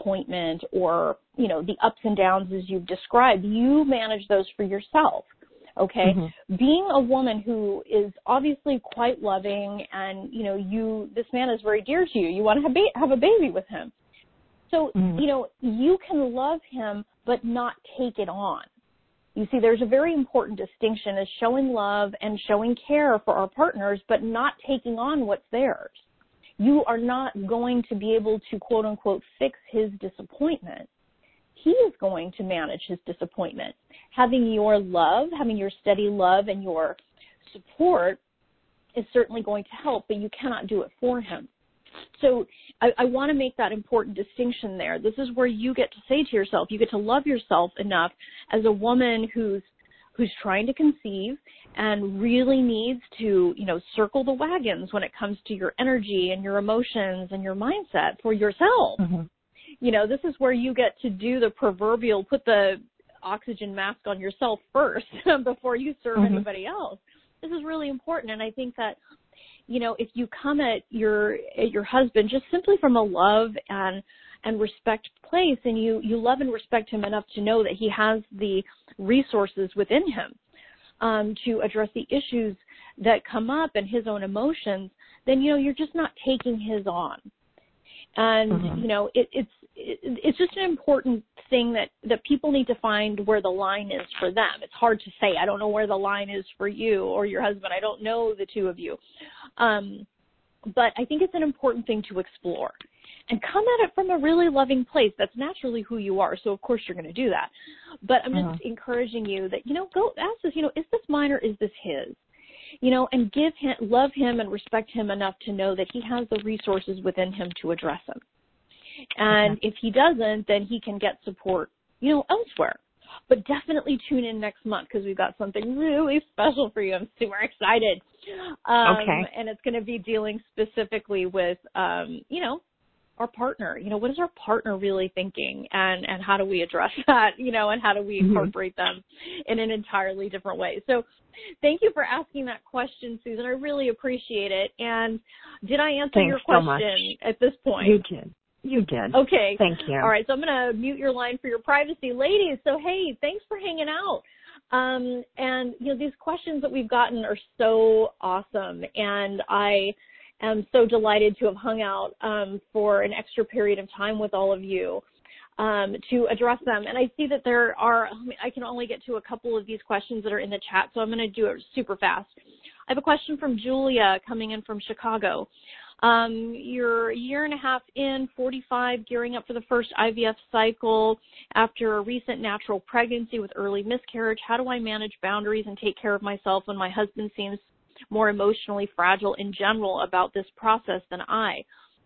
disappointment or, the ups and downs as you've described. You manage those for yourself. Okay. Mm-hmm. Being a woman who is obviously quite loving and, you know, this man is very dear to you. You want to have a baby with him. So, mm-hmm. you know, you can love him, but not take it on. You see, there's a very important distinction as showing love and showing care for our partners, but not taking on what's theirs. You are not going to be able to, quote unquote, fix his disappointment. He is going to manage his disappointment. Having your love, having your steady love and your support is certainly going to help, but you cannot do it for him. So I want to make that important distinction there. This is where you get to say to yourself, you get to love yourself enough as a woman who's trying to conceive and really needs to, you know, circle the wagons when it comes to your energy and your emotions and your mindset for yourself. Mm-hmm. You know, this is where you get to do the proverbial, put the oxygen mask on yourself first before you serve mm-hmm. anybody else. This is really important. And I think that, you know, if you come at your husband just simply from a love and respect place, and you love and respect him enough to know that he has the resources within him to address the issues that come up and his own emotions, then, you know, you're just not taking his on. And, mm-hmm. you know, it's just an important thing that people need to find where the line is for them. It's hard to say. I don't know where the line is for you or your husband. I don't know the two of you. But I think it's an important thing to explore and come at it from a really loving place. That's naturally who you are. So, of course, you're going to do that. But I'm just encouraging you that, you know, go ask this, you know, is this mine or is this his? You know, and love him and respect him enough to know that he has the resources within him to address him. And if he doesn't, then he can get support, you know, elsewhere. But definitely tune in next month because we've got something really special for you. I'm super excited. And it's going to be dealing specifically with, you know, our partner. You know, what is our partner really thinking and how do we address that, you know, and how do we incorporate them in an entirely different way? So thank you for asking that question, Susan. I really appreciate it. And did I answer your question at this point? You did. You did. Okay. Thank you. All right. So I'm going to mute your line for your privacy. Ladies, so hey, thanks for hanging out. And, you know, these questions that we've gotten are so awesome. And I am so delighted to have hung out for an extra period of time with all of you to address them. And I see that there are, I can only get to a couple of these questions that are in the chat, so I'm going to do it super fast. I have a question from Julia coming in from Chicago. You're a year and a half in, 45, gearing up for the first IVF cycle after a recent natural pregnancy with early miscarriage. How do I manage boundaries and take care of myself when my husband seems more emotionally fragile in general about this process than I?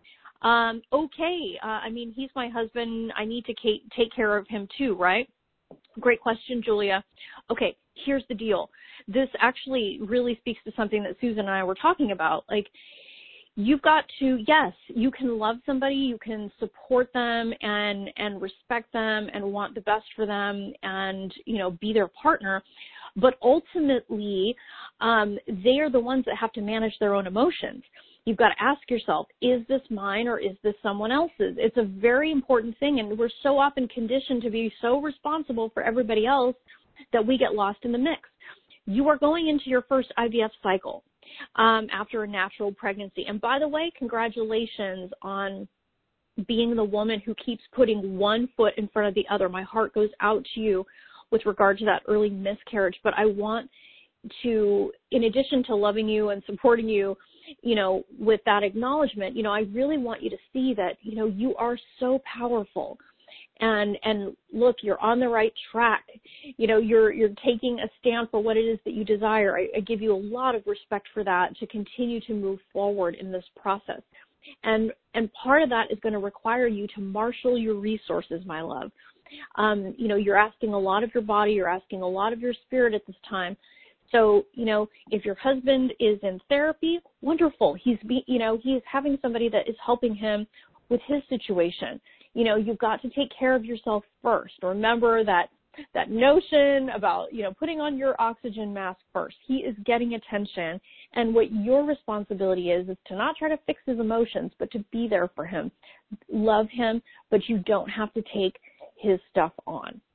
I mean, he's my husband. I need to take care of him too, right? Great question, Julia. Okay, here's the deal. This actually really speaks to something that Susan and I were talking about. Like, you've got to, yes, you can love somebody, you can support them and respect them and want the best for them and, you know, be their partner. But ultimately, they are the ones that have to manage their own emotions. You've got to ask yourself, is this mine or is this someone else's? It's a very important thing, and we're so often conditioned to be so responsible for everybody else that we get lost in the mix. You are going into your first IVF cycle after a natural pregnancy. And by the way, congratulations on being the woman who keeps putting one foot in front of the other. My heart goes out to you with regard to that early miscarriage. But I want to, in addition to loving you and supporting you, you know, with that acknowledgement, you know, I really want you to see that, you know, you are so powerful. And look, you're on the right track. You know, you're taking a stand for what it is that you desire. I give you a lot of respect for that, to continue to move forward in this process. And part of that is going to require you to marshal your resources, my love. You know, you're asking a lot of your body, you're asking a lot of your spirit at this time. So, you know, if your husband is in therapy, wonderful. He's having somebody that is helping him with his situation. You know, you've got to take care of yourself first. Remember that notion about, you know, putting on your oxygen mask first. He is getting attention, and what your responsibility is to not try to fix his emotions, but to be there for him. Love him, but you don't have to take his stuff on.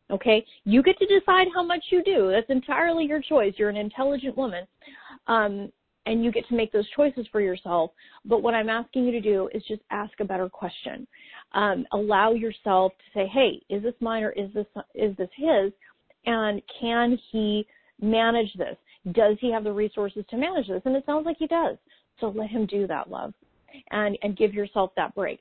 Okay? You get to decide how much you do. That's entirely your choice. You're an intelligent woman. And you get to make those choices for yourself. But what I'm asking you to do is just ask a better question. Allow yourself to say, hey, is this mine or is this his? And can he manage this? Does he have the resources to manage this? And it sounds like he does. So let him do that, love, and give yourself that break.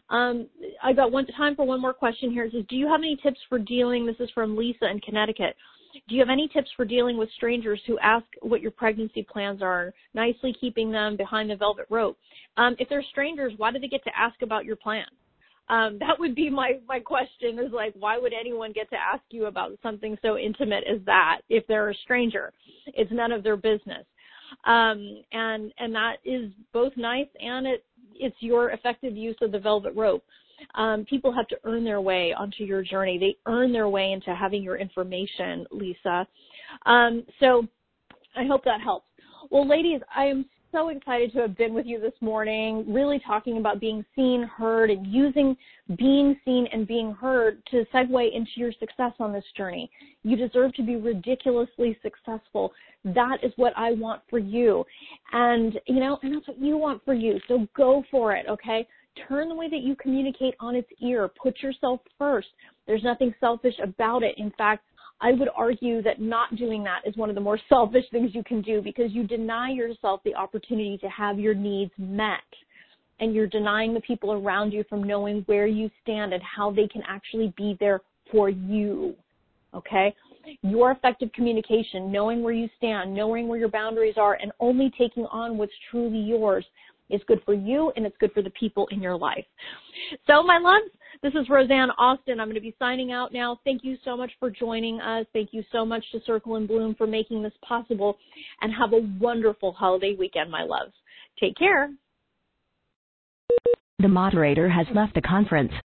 I got time for one more question here. It says, do you have any tips for dealing, this is from Lisa in Connecticut, do you have any tips for dealing with strangers who ask what your pregnancy plans are, nicely keeping them behind the velvet rope? If they're strangers, why do they get to ask about your plan? That would be my question, is like, why would anyone get to ask you about something so intimate as that if they're a stranger? It's none of their business. And that is both nice and it's your effective use of the velvet rope. People have to earn their way onto your journey. They earn their way into having your information, Lisa. So I hope that helps. Well, ladies, I am so excited to have been with you this morning, really talking about being seen, heard, and using being seen and being heard to segue into your success on this journey. You deserve to be ridiculously successful. That is what I want for you. And that's what you want for you. So go for it, okay? Turn the way that you communicate on its ear. Put yourself first. There's nothing selfish about it. In fact, I would argue that not doing that is one of the more selfish things you can do, because you deny yourself the opportunity to have your needs met. And you're denying the people around you from knowing where you stand and how they can actually be there for you, okay? Your effective communication, knowing where you stand, knowing where your boundaries are, and only taking on what's truly yours is good for you, and it's good for the people in your life. So, my loves, this is Roseanne Austin. I'm going to be signing out now. Thank you so much for joining us. Thank you so much to Circle and Bloom for making this possible, and have a wonderful holiday weekend, my loves. Take care. The moderator has left the conference.